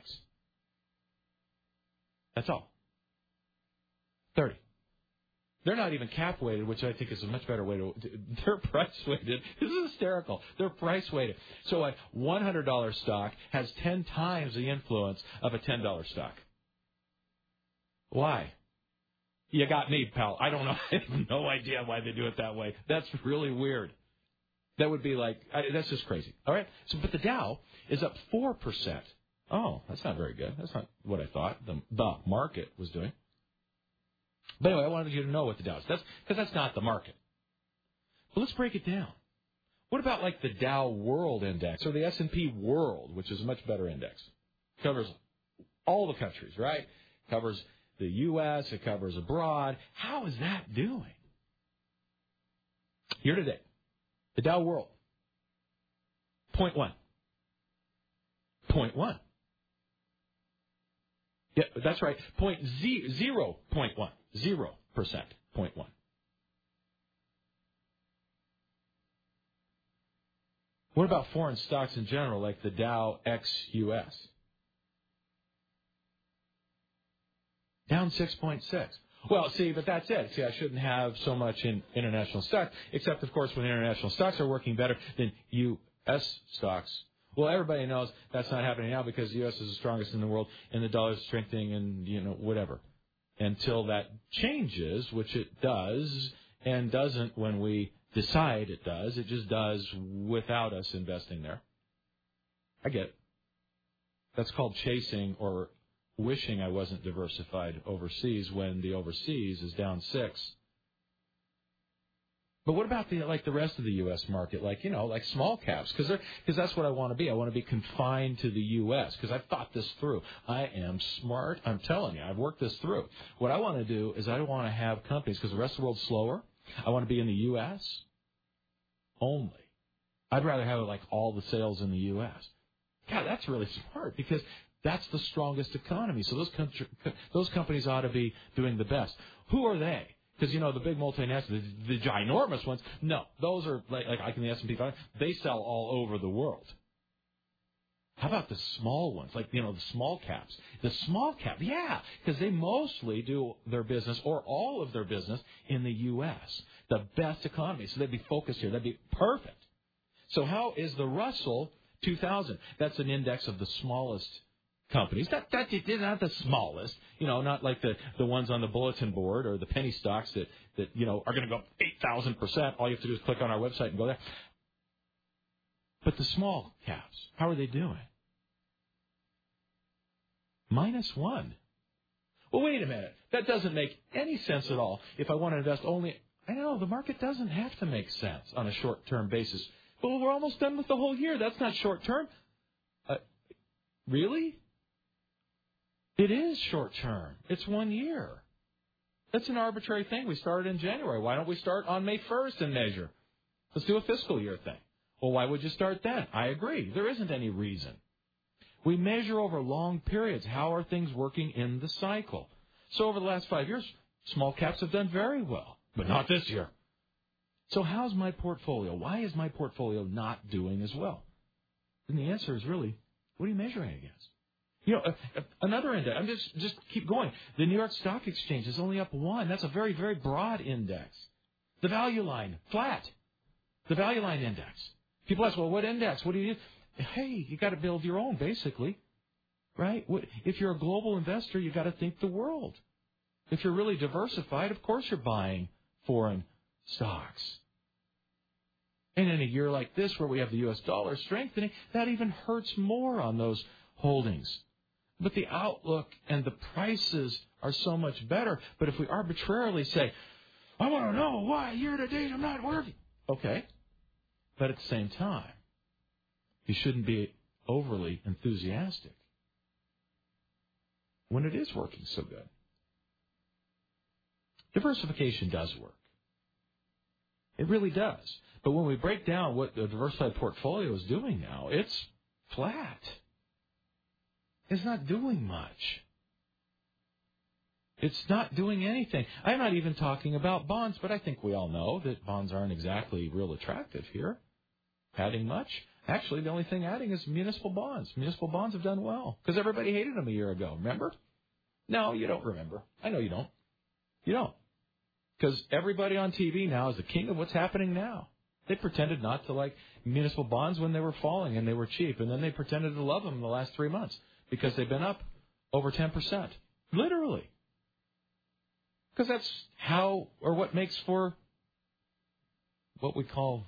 That's all. thirty. They're not even cap weighted, which I think is a much better way to. They're price weighted. This is hysterical. They're price weighted. So a one hundred dollars stock has ten times the influence of a ten dollars stock. Why? You got me, pal. I don't know. I have no idea why they do it that way. That's really weird. That would be like, I, that's just crazy. All right? So, but the Dow is up four percent. Oh, that's not very good. That's not what I thought the, the market was doing. But anyway, I wanted you to know what the Dow is. That's because that's not the market. But let's break it down. What about like the Dow World Index or the S and P World, which is a much better index? Covers all the countries, right? Covers the U S, it covers abroad. How is that doing? Here today, the Dow World, zero point one. zero point one. Yeah, that's right, point zero point one. Zero percent, point one. What about foreign stocks in general, like the Dow ex U S? Down six point six. Well, see, but that's it. See, I shouldn't have so much in international stocks, except, of course, when international stocks are working better than U S stocks. Well, everybody knows that's not happening now because the U S is the strongest in the world and the dollar is strengthening and, you know, whatever. Until that changes, which it does and doesn't when we decide it does. It just does without us investing there. I get it. That's called chasing or wishing I wasn't diversified overseas when the overseas is down six. But what about the like the rest of the U S market, like, you know, like small caps? Because because that's what I want to be. I want to be confined to the U S because I've thought this through. I am smart. I'm telling you, I've worked this through. What I want to do is I don't want to have companies because the rest of the world's slower. I want to be in the U S only. I'd rather have it like all the sales in the U S. God, that's really smart because that's the strongest economy. So those country, those companies ought to be doing the best. Who are they? Because, you know, the big multinationals, the, the ginormous ones, no, those are like, like in the S and P five hundred, they sell all over the world. How about the small ones, like, you know, the small caps? The small cap, yeah, because they mostly do their business or all of their business in the U S, the best economy. So they'd be focused here. That'd be perfect. So how is the Russell two thousand? That's an index of the smallest companies. That, that they're not the smallest, you know, not like the, the ones on the bulletin board or the penny stocks that, that you know, are going to go eight thousand percent. All you have to do is click on our website and go there. But the small caps, how are they doing? Minus one. Well, wait a minute. That doesn't make any sense at all. If I want to invest only, I know, the market doesn't have to make sense on a short-term basis. Well, we're almost done with the whole year. That's not short-term. Uh, really? It is short-term. It's one year. That's an arbitrary thing. We started in January. Why don't we start on May first and measure? Let's do a fiscal year thing. Well, why would you start then? I agree. There isn't any reason. We measure over long periods. How are things working in the cycle? So over the last five years, small caps have done very well, but not this year. So how's my portfolio? Why is my portfolio not doing as well? And the answer is really, what are you measuring against? You know, uh, another index, I'm just, just keep going. The New York Stock Exchange is only up one. That's a very, very broad index. The value line, flat. The value line index. People ask, well, what index? What do you do? Hey, you got to build your own, basically. Right? If you're a global investor, you got to think the world. If you're really diversified, of course you're buying foreign stocks. And in a year like this where we have the U S dollar strengthening, that even hurts more on those holdings. But the outlook and the prices are so much better. But if we arbitrarily say, I want to know why year to date I'm not working. Okay. But at the same time, you shouldn't be overly enthusiastic when it is working so good. Diversification does work. It really does. But when we break down what the diversified portfolio is doing now, it's flat. It's not doing much. It's not doing anything. I'm not even talking about bonds, but I think we all know that bonds aren't exactly real attractive here. Adding much? Actually, the only thing adding is municipal bonds. Municipal bonds have done well because everybody hated them a year ago. Remember? No, you don't remember. I know you don't. You don't. Because everybody on T V now is the king of what's happening now. They pretended not to like municipal bonds when they were falling and they were cheap, and then they pretended to love them in the last three months because they've been up over ten percent. Literally. Because that's how or what makes for what we call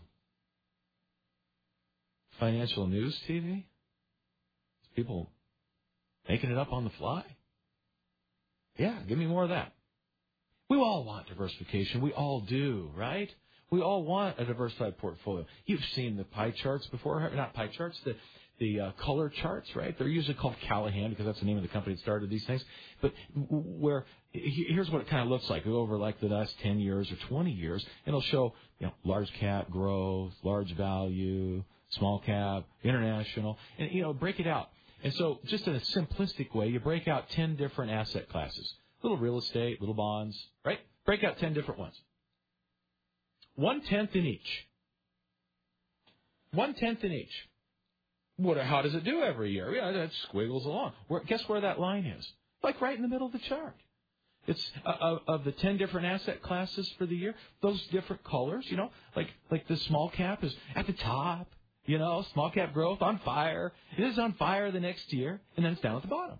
financial news T V. It's people making it up on the fly. Yeah, give me more of that. We all want diversification. We all do, right? We all want a diversified portfolio. You've seen the pie charts before. Not pie charts, the the uh, color charts, right? They're usually called Callahan because that's the name of the company that started these things. But where here's what it kind of looks like. We go over like the last ten years or twenty years, and it'll show, you know, large cap growth, large value, small cap, international, and, you know, break it out. And so just in a simplistic way, you break out ten different asset classes. Little real estate, little bonds, right? Break out ten different ones. One-tenth in each. One-tenth in each. What? How does it do every year? Yeah, that squiggles along. Where, guess where that line is? Like right in the middle of the chart. It's uh, of the ten different asset classes for the year, those different colors, you know, like like the small cap is at the top, you know, small cap growth on fire. It is on fire the next year, and then it's down at the bottom.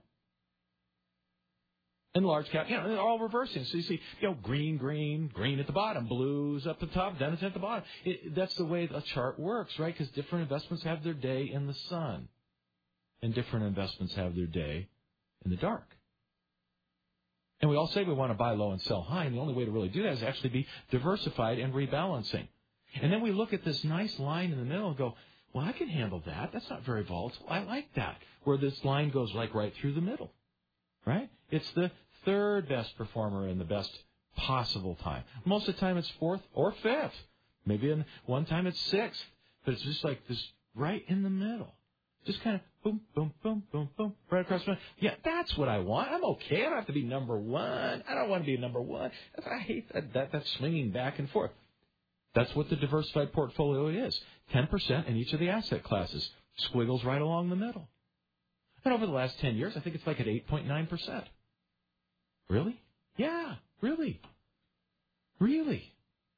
And large cap, you know, they're all reversing. So you see, you know, green, green, green at the bottom, blues up the top, then it's at the bottom. It, that's the way the chart works, right? Because different investments have their day in the sun, and different investments have their day in the dark. And we all say we want to buy low and sell high, and the only way to really do that is actually be diversified and rebalancing. And then we look at this nice line in the middle and go, well, I can handle that. That's not very volatile. I like that, where this line goes like right through the middle, right? It's the third best performer in the best possible time. Most of the time it's fourth or fifth. Maybe in one time it's sixth. But it's just like this right in the middle. Just kind of boom, boom, boom, boom, boom, right across the middle. Yeah, that's what I want. I'm okay. I don't have to be number one. I don't want to be number one. I hate that, that, that swinging back and forth. That's what the diversified portfolio is. ten percent in each of the asset classes. Squiggles right along the middle. And over the last ten years, I think it's like at eight point nine percent. Really? Yeah, really. Really.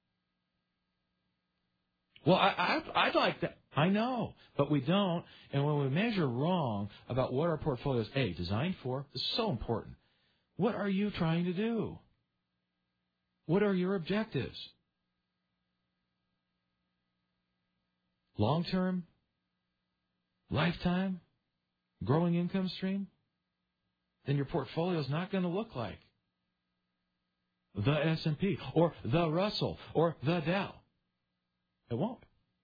Well, I, I, I'd like that. I know, but we don't. And when we measure wrong about what our portfolio is, A, designed for, is so important. What are you trying to do? What are your objectives? Long-term? Lifetime? Growing income stream? Then your portfolio is not going to look like the S and P or the Russell or the Dow. It won't.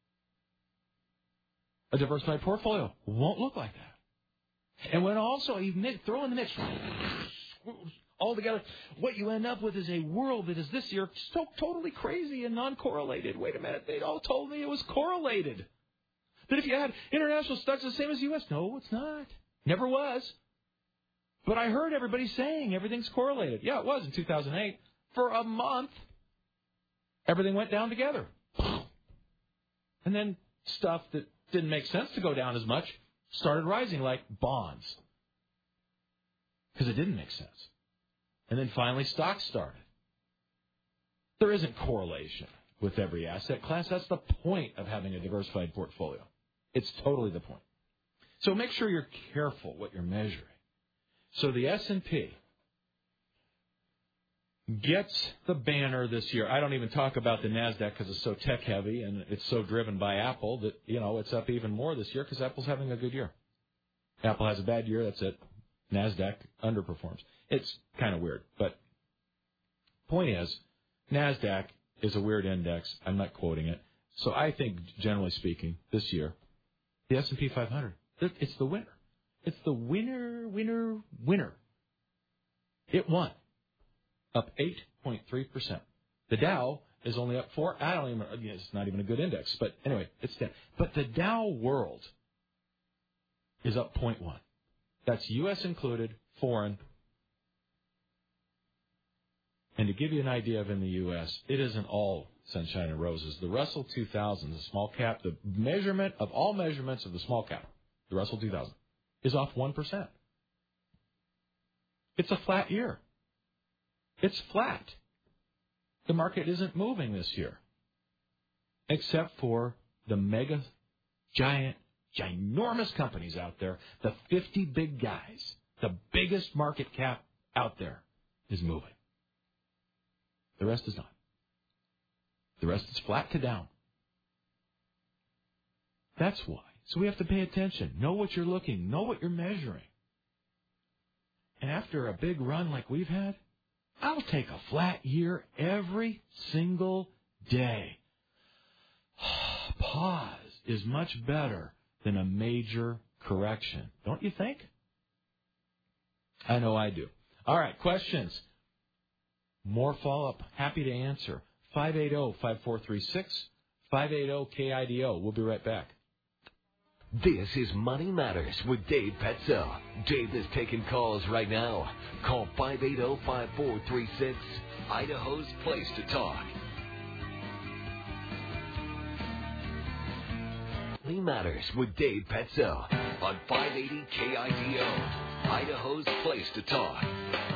A diversified portfolio won't look like that. And when also you throw in the mix all together, what you end up with is a world that is this year so totally crazy and non-correlated. Wait a minute, they all told me it was correlated. That if you had international stocks the same as U S, no, it's not. Never was. But I heard everybody saying everything's correlated. Yeah, it was in two thousand eight. For a month, everything went down together. And then stuff that didn't make sense to go down as much started rising, like bonds. Because it didn't make sense. And then finally stocks started. There isn't correlation with every asset class. That's the point of having a diversified portfolio. It's totally the point. So make sure you're careful what you're measuring. So the S and P gets the banner this year. I don't even talk about the NASDAQ because it's so tech-heavy and it's so driven by Apple that, you know, it's up even more this year because Apple's having a good year. Apple has a bad year, that's it. NASDAQ underperforms. It's kind of weird. But point is, NASDAQ is a weird index. I'm not quoting it. So I think, generally speaking, this year, the S and P five hundred, it's the winner. It's the winner, winner, winner. It won. Up eight point three percent. The Dow is only up four. I don't even, it's not even a good index. But anyway, it's down. But the Dow World is up zero point one. That's U S included, foreign. And to give you an idea of in the U S, it isn't all sunshine and roses. The Russell two thousand, the small cap, the measurement of all measurements of the small cap, the Russell two thousand, is off one percent. It's a flat year. It's flat. The market isn't moving this year, except for the mega, giant, ginormous companies out there, the fifty big guys, the biggest market cap out there is moving. The rest is not. The rest is flat to down. That's why. So we have to pay attention. Know what you're looking. Know what you're measuring. And after a big run like we've had, I'll take a flat year every single day. Pause is much better than a major correction. Don't you think? I know I do. All right, questions. More follow-up. Happy to answer. five eight zero, five four three six, five eight zero K I D O. We'll be right back. This is Money Matters with Dave Petzo. Dave is taking calls right now. Call five eight zero, five four three six, Idaho's place to talk. Money Matters with Dave Petzo on five eighty K I D O, Idaho's place to talk.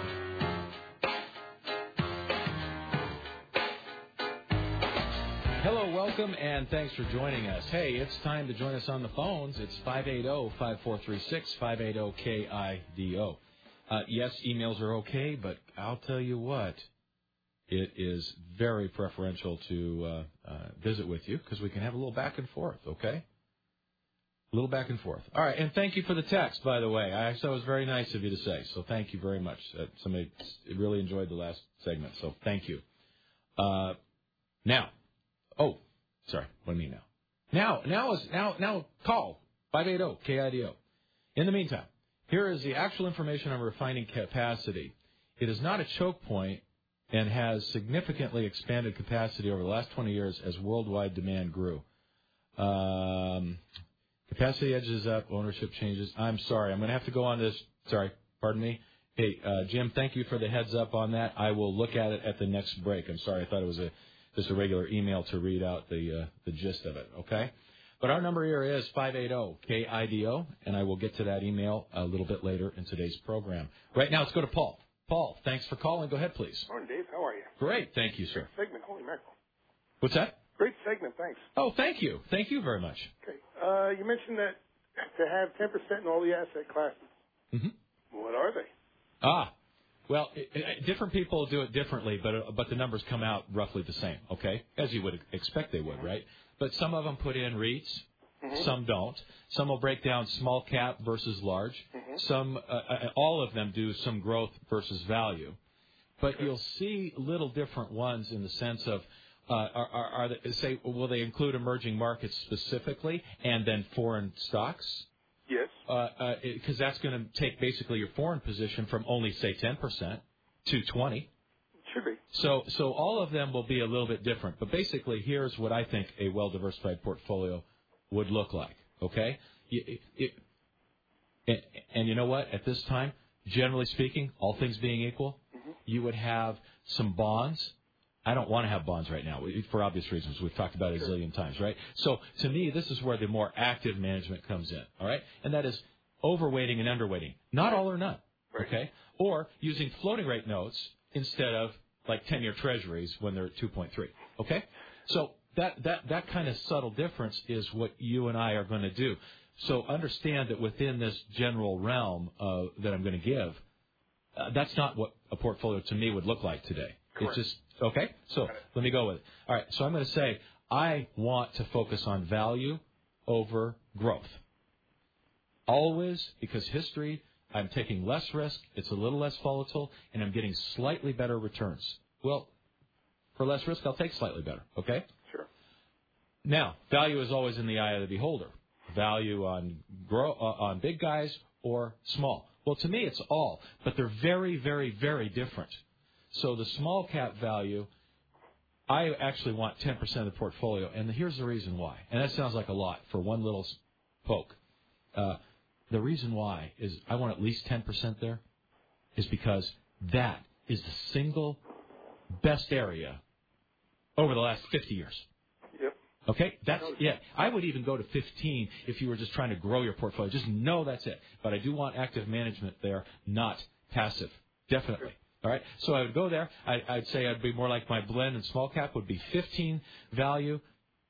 Hello, welcome, and thanks for joining us. Hey, it's time to join us on the phones. It's five eight zero, five four three six, five eight zero K I D O. Uh, yes, emails are okay, but I'll tell you what, it is very preferential to uh, uh, visit with you because we can have a little back and forth, okay? A little back and forth. All right, and thank you for the text, by the way. I thought it was very nice of you to say, so thank you very much. Uh, somebody really enjoyed the last segment, so thank you. Uh, now... Oh, sorry. What do you mean now? Now, now is now now call five eight zero K I D O. In the meantime, here is the actual information on refining capacity. It is not a choke point and has significantly expanded capacity over the last twenty years as worldwide demand grew. Um, capacity edges up, ownership changes. I'm sorry. I'm going to have to go on this. Sorry. Pardon me. Hey, uh, Jim, thank you for the heads up on that. I will look at it at the next break. I'm sorry. I thought it was a just a regular email to read out the uh, the gist of it, okay? But our number here is five eight zero K I D O, and I will get to that email a little bit later in today's program. Right now, let's go to Paul. Paul, thanks for calling. Go ahead, please. Morning, Dave. How are you? Great. Thank you, sir. Great segment. Holy mackerel. What's that? Great segment. Thanks. Oh, thank you. Thank you very much. Okay. Uh, you mentioned that to have ten percent in all the asset classes. Mm-hmm. What are they? Ah. Well, it, it, different people do it differently, but uh, but the numbers come out roughly the same, okay? As you would expect they would, mm-hmm. right? But some of them put in REITs, mm-hmm. some don't. Some will break down small cap versus large. Mm-hmm. Some, uh, uh, all of them do some growth versus value. But okay. You'll see little different ones in the sense of, uh, are, are, are they, say, will they include emerging markets specifically and then foreign stocks? Yes. Because uh, uh, that's going to take basically your foreign position from only, say, ten percent to twenty. Should be. So so all of them will be a little bit different. But basically, here's what I think a well-diversified portfolio would look like, okay? It, it, and, and you know what? At this time, generally speaking, all things being equal, mm-hmm. you would have some bonds. I don't want to have bonds right now for obvious reasons. We've talked about it a zillion times, right? So to me, this is where the more active management comes in, all right? And that is overweighting and underweighting, not all or none, okay? Or using floating rate notes instead of like ten-year treasuries when they're at two point three, okay? So that, that, that kind of subtle difference is what you and I are going to do. So understand that within this general realm uh, that I'm going to give, uh, that's not what a portfolio to me would look like today. It's just, okay? So let me go with it. All right, so I'm going to say I want to focus on value over growth. Always, because history, I'm taking less risk, it's a little less volatile, and I'm getting slightly better returns. Well, for less risk, I'll take slightly better, okay? Sure. Now, value is always in the eye of the beholder. Value on grow, uh, on big guys or small. Well, to me, it's all, but they're very, very, very different. So the small cap value, I actually want ten percent of the portfolio, and here's the reason why. And that sounds like a lot for one little poke. Uh, the reason why is I want at least ten percent there is because that is the single best area over the last fifty years. Yep. Okay? That's, yeah, I would even go to fifteen if you were just trying to grow your portfolio. Just know that's it. But I do want active management there, not passive. Definitely. All right? So I would go there. I, I'd say I'd be more like my blend and small cap would be fifteen value,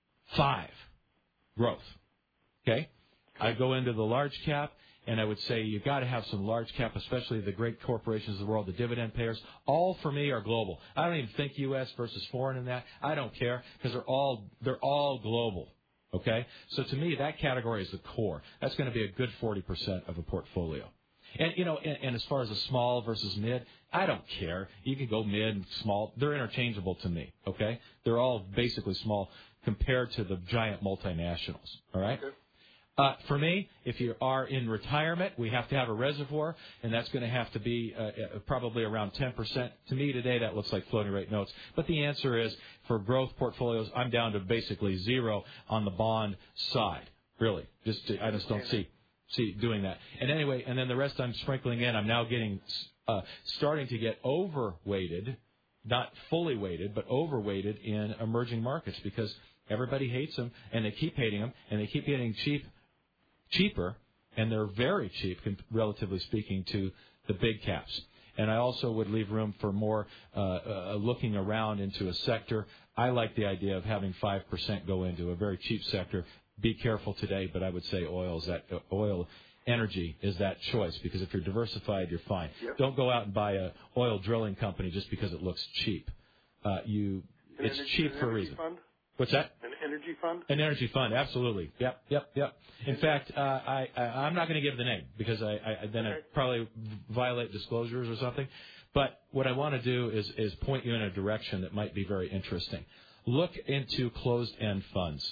five growth. Okay? I'd go into the large cap, and I would say you've got to have some large cap, especially the great corporations of the world, the dividend payers. All for me are global. I don't even think U S versus foreign in that. I don't care because they're all they're all global. Okay? So to me, that category is the core. That's going to be a good forty percent of a portfolio. And, you know, and, and as far as a small versus mid, I don't care. You can go mid and small. They're interchangeable to me, okay? They're all basically small compared to the giant multinationals, all right? Okay. Uh, for me, if you are in retirement, we have to have a reservoir, and that's going to have to be uh, uh, probably around ten percent. To me today, that looks like floating rate notes. But the answer is, for growth portfolios, I'm down to basically zero on the bond side, really. Just to, I just don't see see doing that. And anyway, and then the rest I'm sprinkling in. I'm now getting uh, starting to get overweighted, not fully weighted, but overweighted in emerging markets because everybody hates them, and they keep hating them, and they keep getting cheap. cheaper, and they're very cheap, relatively speaking, to the big caps. And I also would leave room for more uh, uh, looking around into a sector. I like the idea of having five percent go into a very cheap sector. Be careful today, but I would say oil is that uh, oil energy is that choice, because if you're diversified, you're fine. Yep. Don't go out and buy a oil drilling company just because it looks cheap. Uh, you, an it's energy, cheap for a reason. Fund? What's that? An energy fund? An energy fund, absolutely. Yep, yep, yep. In fact, uh, I, I, I'm not going to give the name because I, I then okay. I'd probably violate disclosures or something. But what I want to do is, is point you in a direction that might be very interesting. Look into closed-end funds.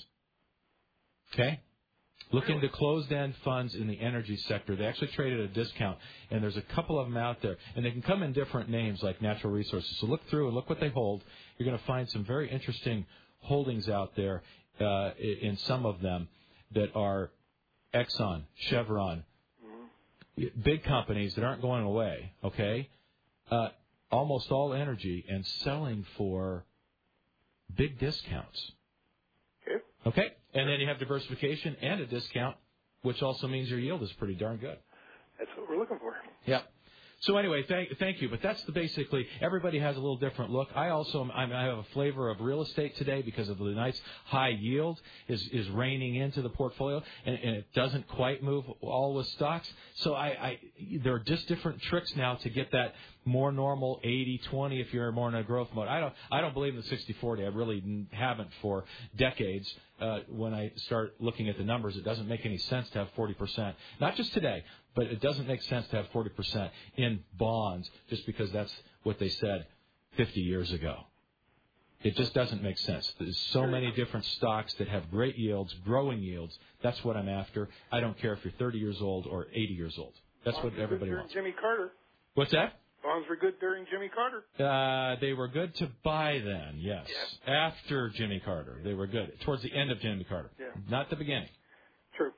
Okay? Look into closed-end funds in the energy sector. They actually trade at a discount, and there's a couple of them out there. And they can come in different names like natural resources. So look through and look what they hold. You're going to find some very interesting holdings out there uh, in some of them that are Exxon, Chevron, mm-hmm. big companies that aren't going away, okay? Uh, almost all energy and selling for big discounts. Okay. Okay? And then you have diversification and a discount, which also means your yield is pretty darn good. That's what we're looking for. Yeah. So anyway, thank thank you. But that's the basically, everybody has a little different look. I also am, I have a flavor of real estate today because of the nice high yield is, is reigning into the portfolio, and, and it doesn't quite move all with stocks. So I, I there are just different tricks now to get that more normal eighty twenty if you're more in a growth mode. I don't I don't believe in the sixty forty. I really haven't for decades. Uh, when I start looking at the numbers, it doesn't make any sense to have forty percent. Not just today, but it doesn't make sense to have forty percent in bonds just because that's what they said fifty years ago. It just doesn't make sense. There's so many different stocks that have great yields, growing yields. That's what I'm after. I don't care if you're thirty years old or eighty years old. That's what everybody wants. Jimmy Carter. What's that? Bonds were good during Jimmy Carter. Uh, they were good to buy then, yes. Yeah. After Jimmy Carter, they were good. Towards the end of Jimmy Carter, yeah. Not the beginning. True.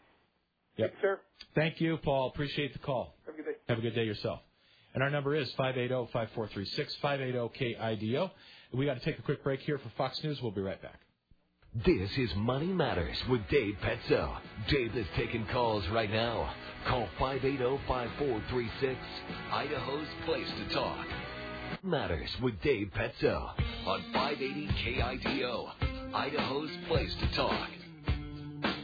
Yep. Thank you, sir. Thank you, Paul. Appreciate the call. Have a good day. Have a good day yourself. And our number is five eight zero, five four three six, five eight zero K I D O. We got to take a quick break here for Fox News. We'll be right back. This is Money Matters with Dave Petzo. Dave is taking calls right now. Call five eight zero, five four three six, Idaho's place to talk. Matters with Dave Petzo on five eighty K I D O, Idaho's place to talk.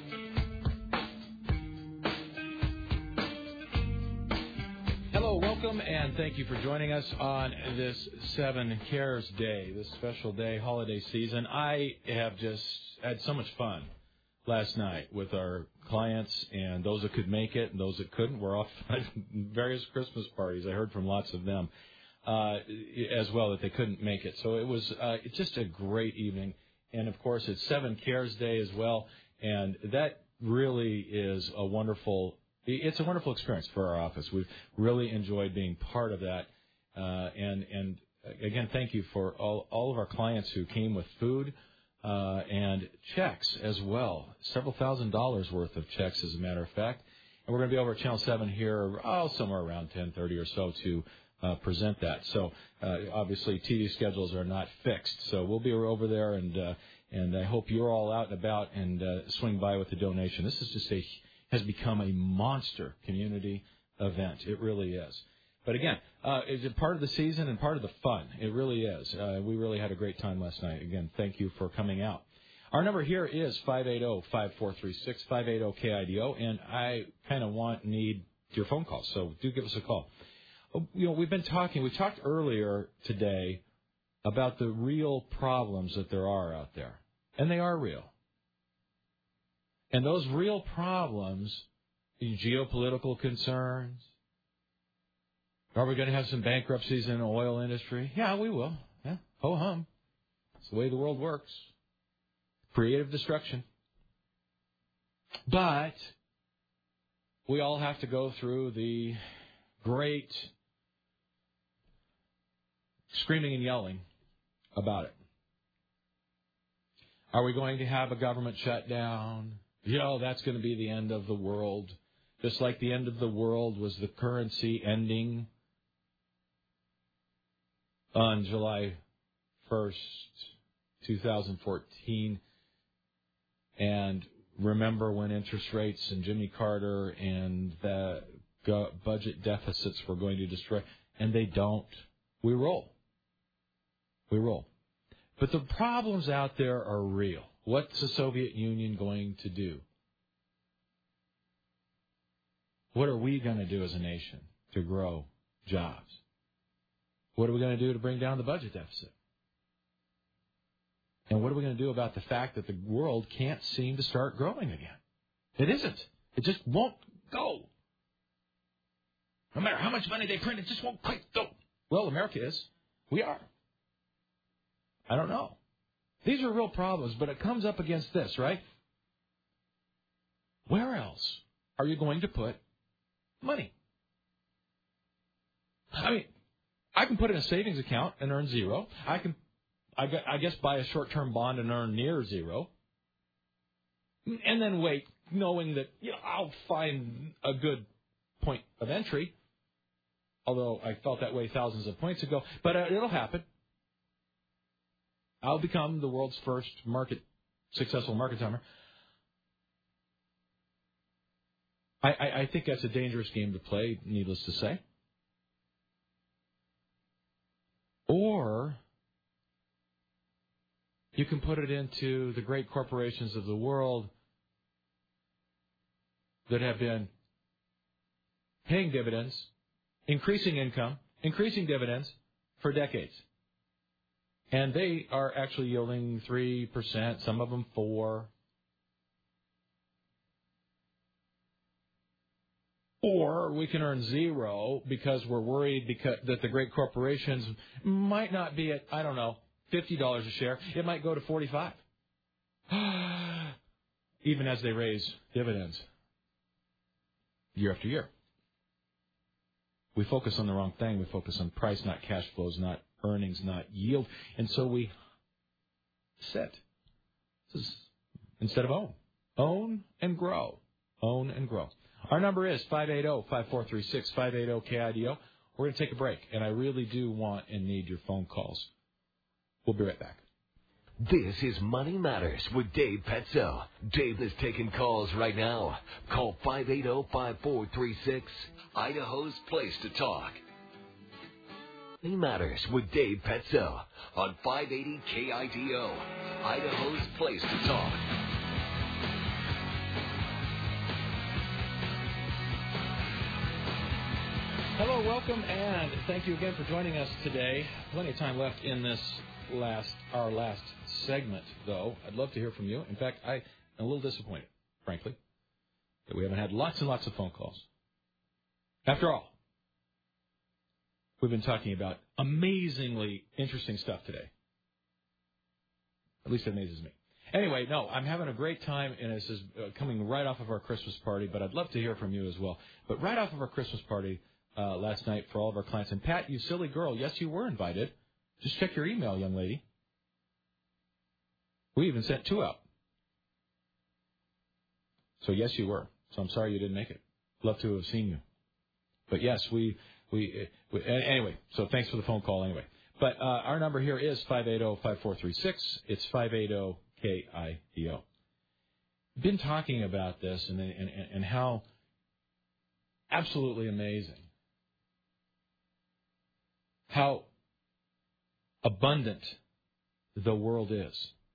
Hello, welcome welcome, and thank you for joining us on this Seven Cares Day, this special day, holiday season. I have just had so much fun last night with our clients and those that could make it and those that couldn't. We're off at various Christmas parties. I heard from lots of them uh, as well that they couldn't make it. So it was uh, it's just a great evening. And, of course, it's Seven Cares Day as well, and that really is a wonderful It's a wonderful experience for our office. We've really enjoyed being part of that. Uh, and, and again, thank you for all, all of our clients who came with food uh, and checks as well. Several thousand dollars worth of checks, as a matter of fact. And we're going to be over at Channel seven here, oh, somewhere around ten thirty or so to uh, present that. So, uh, obviously, T V schedules are not fixed. So we'll be over there, and uh, and I hope you're all out and about and uh, swing by with the donation. This is just a... has become a monster community event. It really is. But again, uh, it's a part of the season and part of the fun. It really is. Uh, we really had a great time last night. Again, thank you for coming out. Our number here is five eight zero, five four three six, five eight zero K I D O, and I kind of want, need your phone calls, so do give us a call. You know, we've been talking, we talked earlier today about the real problems that there are out there, and they are real. And those real problems, geopolitical concerns, are we going to have some bankruptcies in the oil industry? Yeah, we will. Yeah, ho-hum. It's the way the world works. Creative destruction. But we all have to go through the great screaming and yelling about it. Are we going to have a government shutdown? You know, that's going to be the end of the world. Just like the end of the world was the currency ending on July first, twenty fourteen. And remember when interest rates and Jimmy Carter and the budget deficits were going to destroy, and they don't. We roll. We roll. But the problems out there are real. What's the Soviet Union going to do? What are we going to do as a nation to grow jobs? What are we going to do to bring down the budget deficit? And what are we going to do about the fact that the world can't seem to start growing again? It isn't. It just won't go. No matter how much money they print, it just won't quite go. Well, America is. We are. I don't know. These are real problems, but it comes up against this, right? Where else are you going to put money? I mean, I can put it in a savings account and earn zero. I can, I guess, buy a short-term bond and earn near zero. And then wait, knowing that, you know, I'll find a good point of entry. Although I felt that way thousands of points ago. But uh, it'll happen. I'll become the world's first market successful market timer. I, I, I think that's a dangerous game to play, needless to say. Or you can put it into the great corporations of the world that have been paying dividends, increasing income, increasing dividends for decades. And they are actually yielding three percent, some of them four percent. Or we can earn zero because we're worried because that the great corporations might not be at, I don't know, fifty dollars a share. It might go to forty-five dollars, even as they raise dividends year after year. We focus on the wrong thing. We focus on price, not cash flows, not earnings, not yield. And so we sit. This is instead of own. Own and grow. Own and grow. Our number is five eight zero, five four three six, five eight zero K I D O. We're going to take a break, and I really do want and need your phone calls. We'll be right back. This is Money Matters with Dave Petzo. Dave is taking calls right now. Call five eight zero, five four three six, Idaho's place to talk. Money Matters with Dave Petzo on five eighty K I D O, Idaho's place to talk. Hello, welcome, and thank you again for joining us today. Plenty of time left in this last, our last segment, though. I'd love to hear from you. In fact, I am a little disappointed, frankly, that we haven't had lots and lots of phone calls. After all, we've been talking about amazingly interesting stuff today. At least it amazes me. Anyway, no, I'm having a great time, and this is uh, coming right off of our Christmas party, but I'd love to hear from you as well. But right off of our Christmas party uh, last night for all of our clients, and Pat, you silly girl, yes, you were invited. Just check your email, young lady. We even sent two out. So, yes, you were. So I'm sorry you didn't make it. Love to have seen you. But, yes, we, we, we anyway, so thanks for the phone call anyway. But uh, our number here is five eight zero, five four three six. It's five eight zero K I D O. Been talking about this and, and, and how absolutely amazing, how abundant the world is,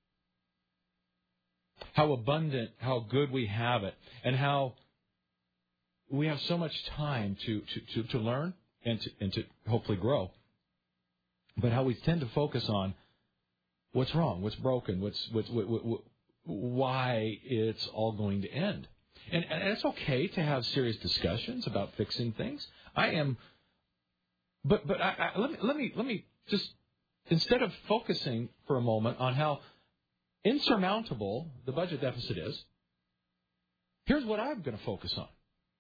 how abundant, how good we have it, and how we have so much time to, to, to, to learn and to, and to hopefully grow, but how we tend to focus on what's wrong, what's broken, what's, what's what, what, what, why it's all going to end. And, and it's okay to have serious discussions about fixing things. I am, but but I, I, let me let me let me just, instead of focusing for a moment on how insurmountable the budget deficit is, here's what I'm going to focus on.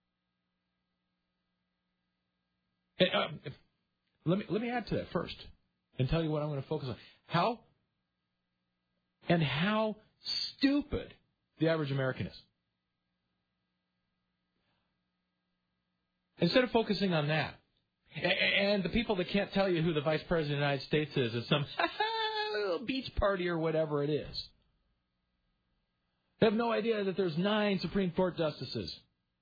And, uh, let me let me add to that first, and tell you what I'm going to focus on. How and how stupid the average American is. Instead of focusing on that, and the people that can't tell you who the Vice President of the United States is at some little beach party or whatever it is. They have no idea that there's nine Supreme Court justices.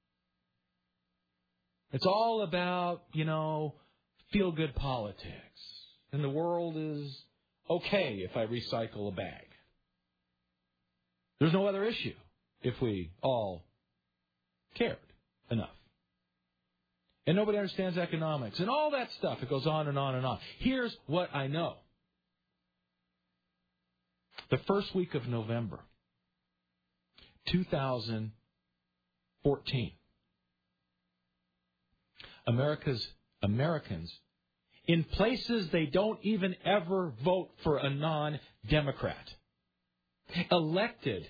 It's all about, you know, feel-good politics. And the world is okay if I recycle a bag. There's no other issue if we all cared enough. And nobody understands economics and all that stuff. It goes on and on and on. Here's what I know. The first week of November, two thousand fourteen, America's Americans, in places they don't even ever vote for a non-Democrat, elected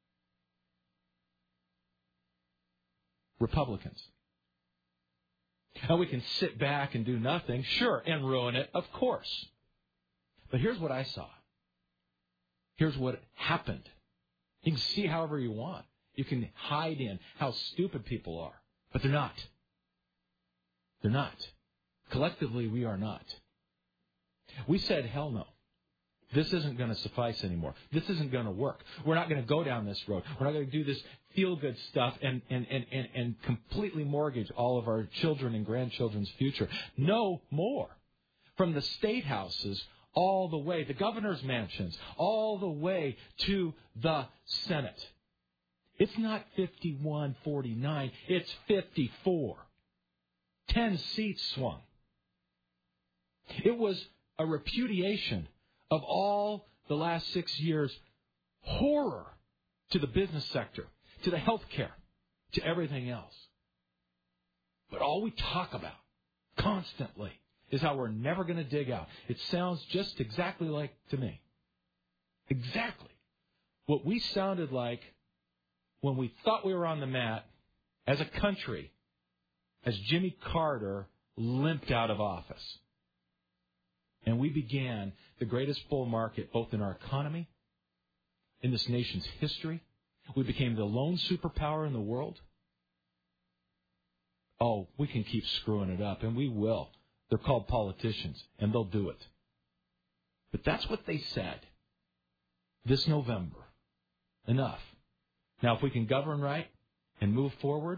Republicans. Now, we can sit back and do nothing, sure, and ruin it, of course. But here's what I saw. Here's what happened. You can see however you want. You can hide in how stupid people are. But they're not. They're not. Collectively, we are not. We said, hell no. This isn't going to suffice anymore. This isn't going to work. We're not going to go down this road. We're not going to do this feel-good stuff and, and, and, and, and completely mortgage all of our children and grandchildren's future. No more. From the state houses all the way, the governor's mansions, all the way to the Senate. It's not fifty-one forty-nine. It's fifty-four. Ten seats swung. It was a repudiation of all the last six years' horror to the business sector, to the health care, to everything else. But all we talk about constantly is how we're never going to dig out. It sounds just exactly like, to me, exactly what we sounded like when we thought we were on the mat as a country, as Jimmy Carter limped out of office. And we began the greatest bull market both in our economy, in this nation's history. We became the lone superpower in the world. Oh, we can keep screwing it up, and we will. They're called politicians, and they'll do it. But that's what they said this November. Enough. Now, if we can govern right and move forward,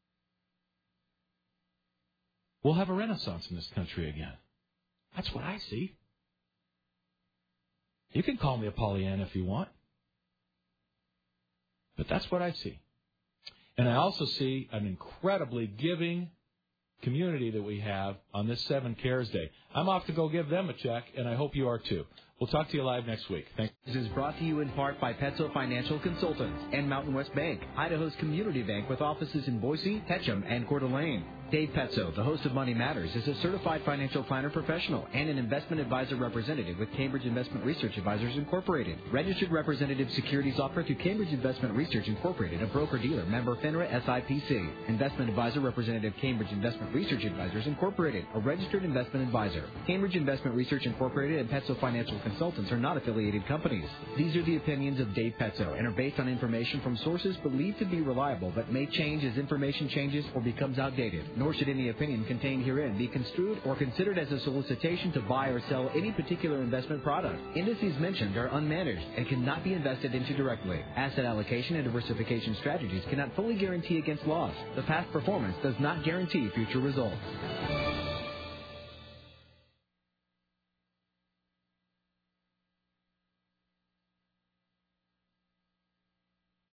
we'll have a renaissance in this country again. That's what I see. You can call me a Pollyanna if you want. But that's what I see. And I also see an incredibly giving community that we have on this Seven Cares Day. I'm off to go give them a check, and I hope you are too. We'll talk to you live next week. Thanks. This is brought to you in part by Petso Financial Consultants and Mountain West Bank, Idaho's community bank with offices in Boise, Ketchum, and Coeur d'Alene. Dave Petso, the host of Money Matters, is a certified financial planner professional and an investment advisor representative with Cambridge Investment Research Advisors Incorporated. Registered representative securities offered through Cambridge Investment Research Incorporated, a broker-dealer, member FINRA S I P C. Investment advisor representative Cambridge Investment Research Advisors Incorporated, a registered investment advisor. Cambridge Investment Research Incorporated and Petso Financial Consultants are not affiliated companies. These are the opinions of Dave Petso and are based on information from sources believed to be reliable but may change as information changes or becomes outdated. Nor should any opinion contained herein be construed or considered as a solicitation to buy or sell any particular investment product. Indices mentioned are unmanaged and cannot be invested into directly. Asset allocation and diversification strategies cannot fully guarantee against loss. The past performance does not guarantee future results.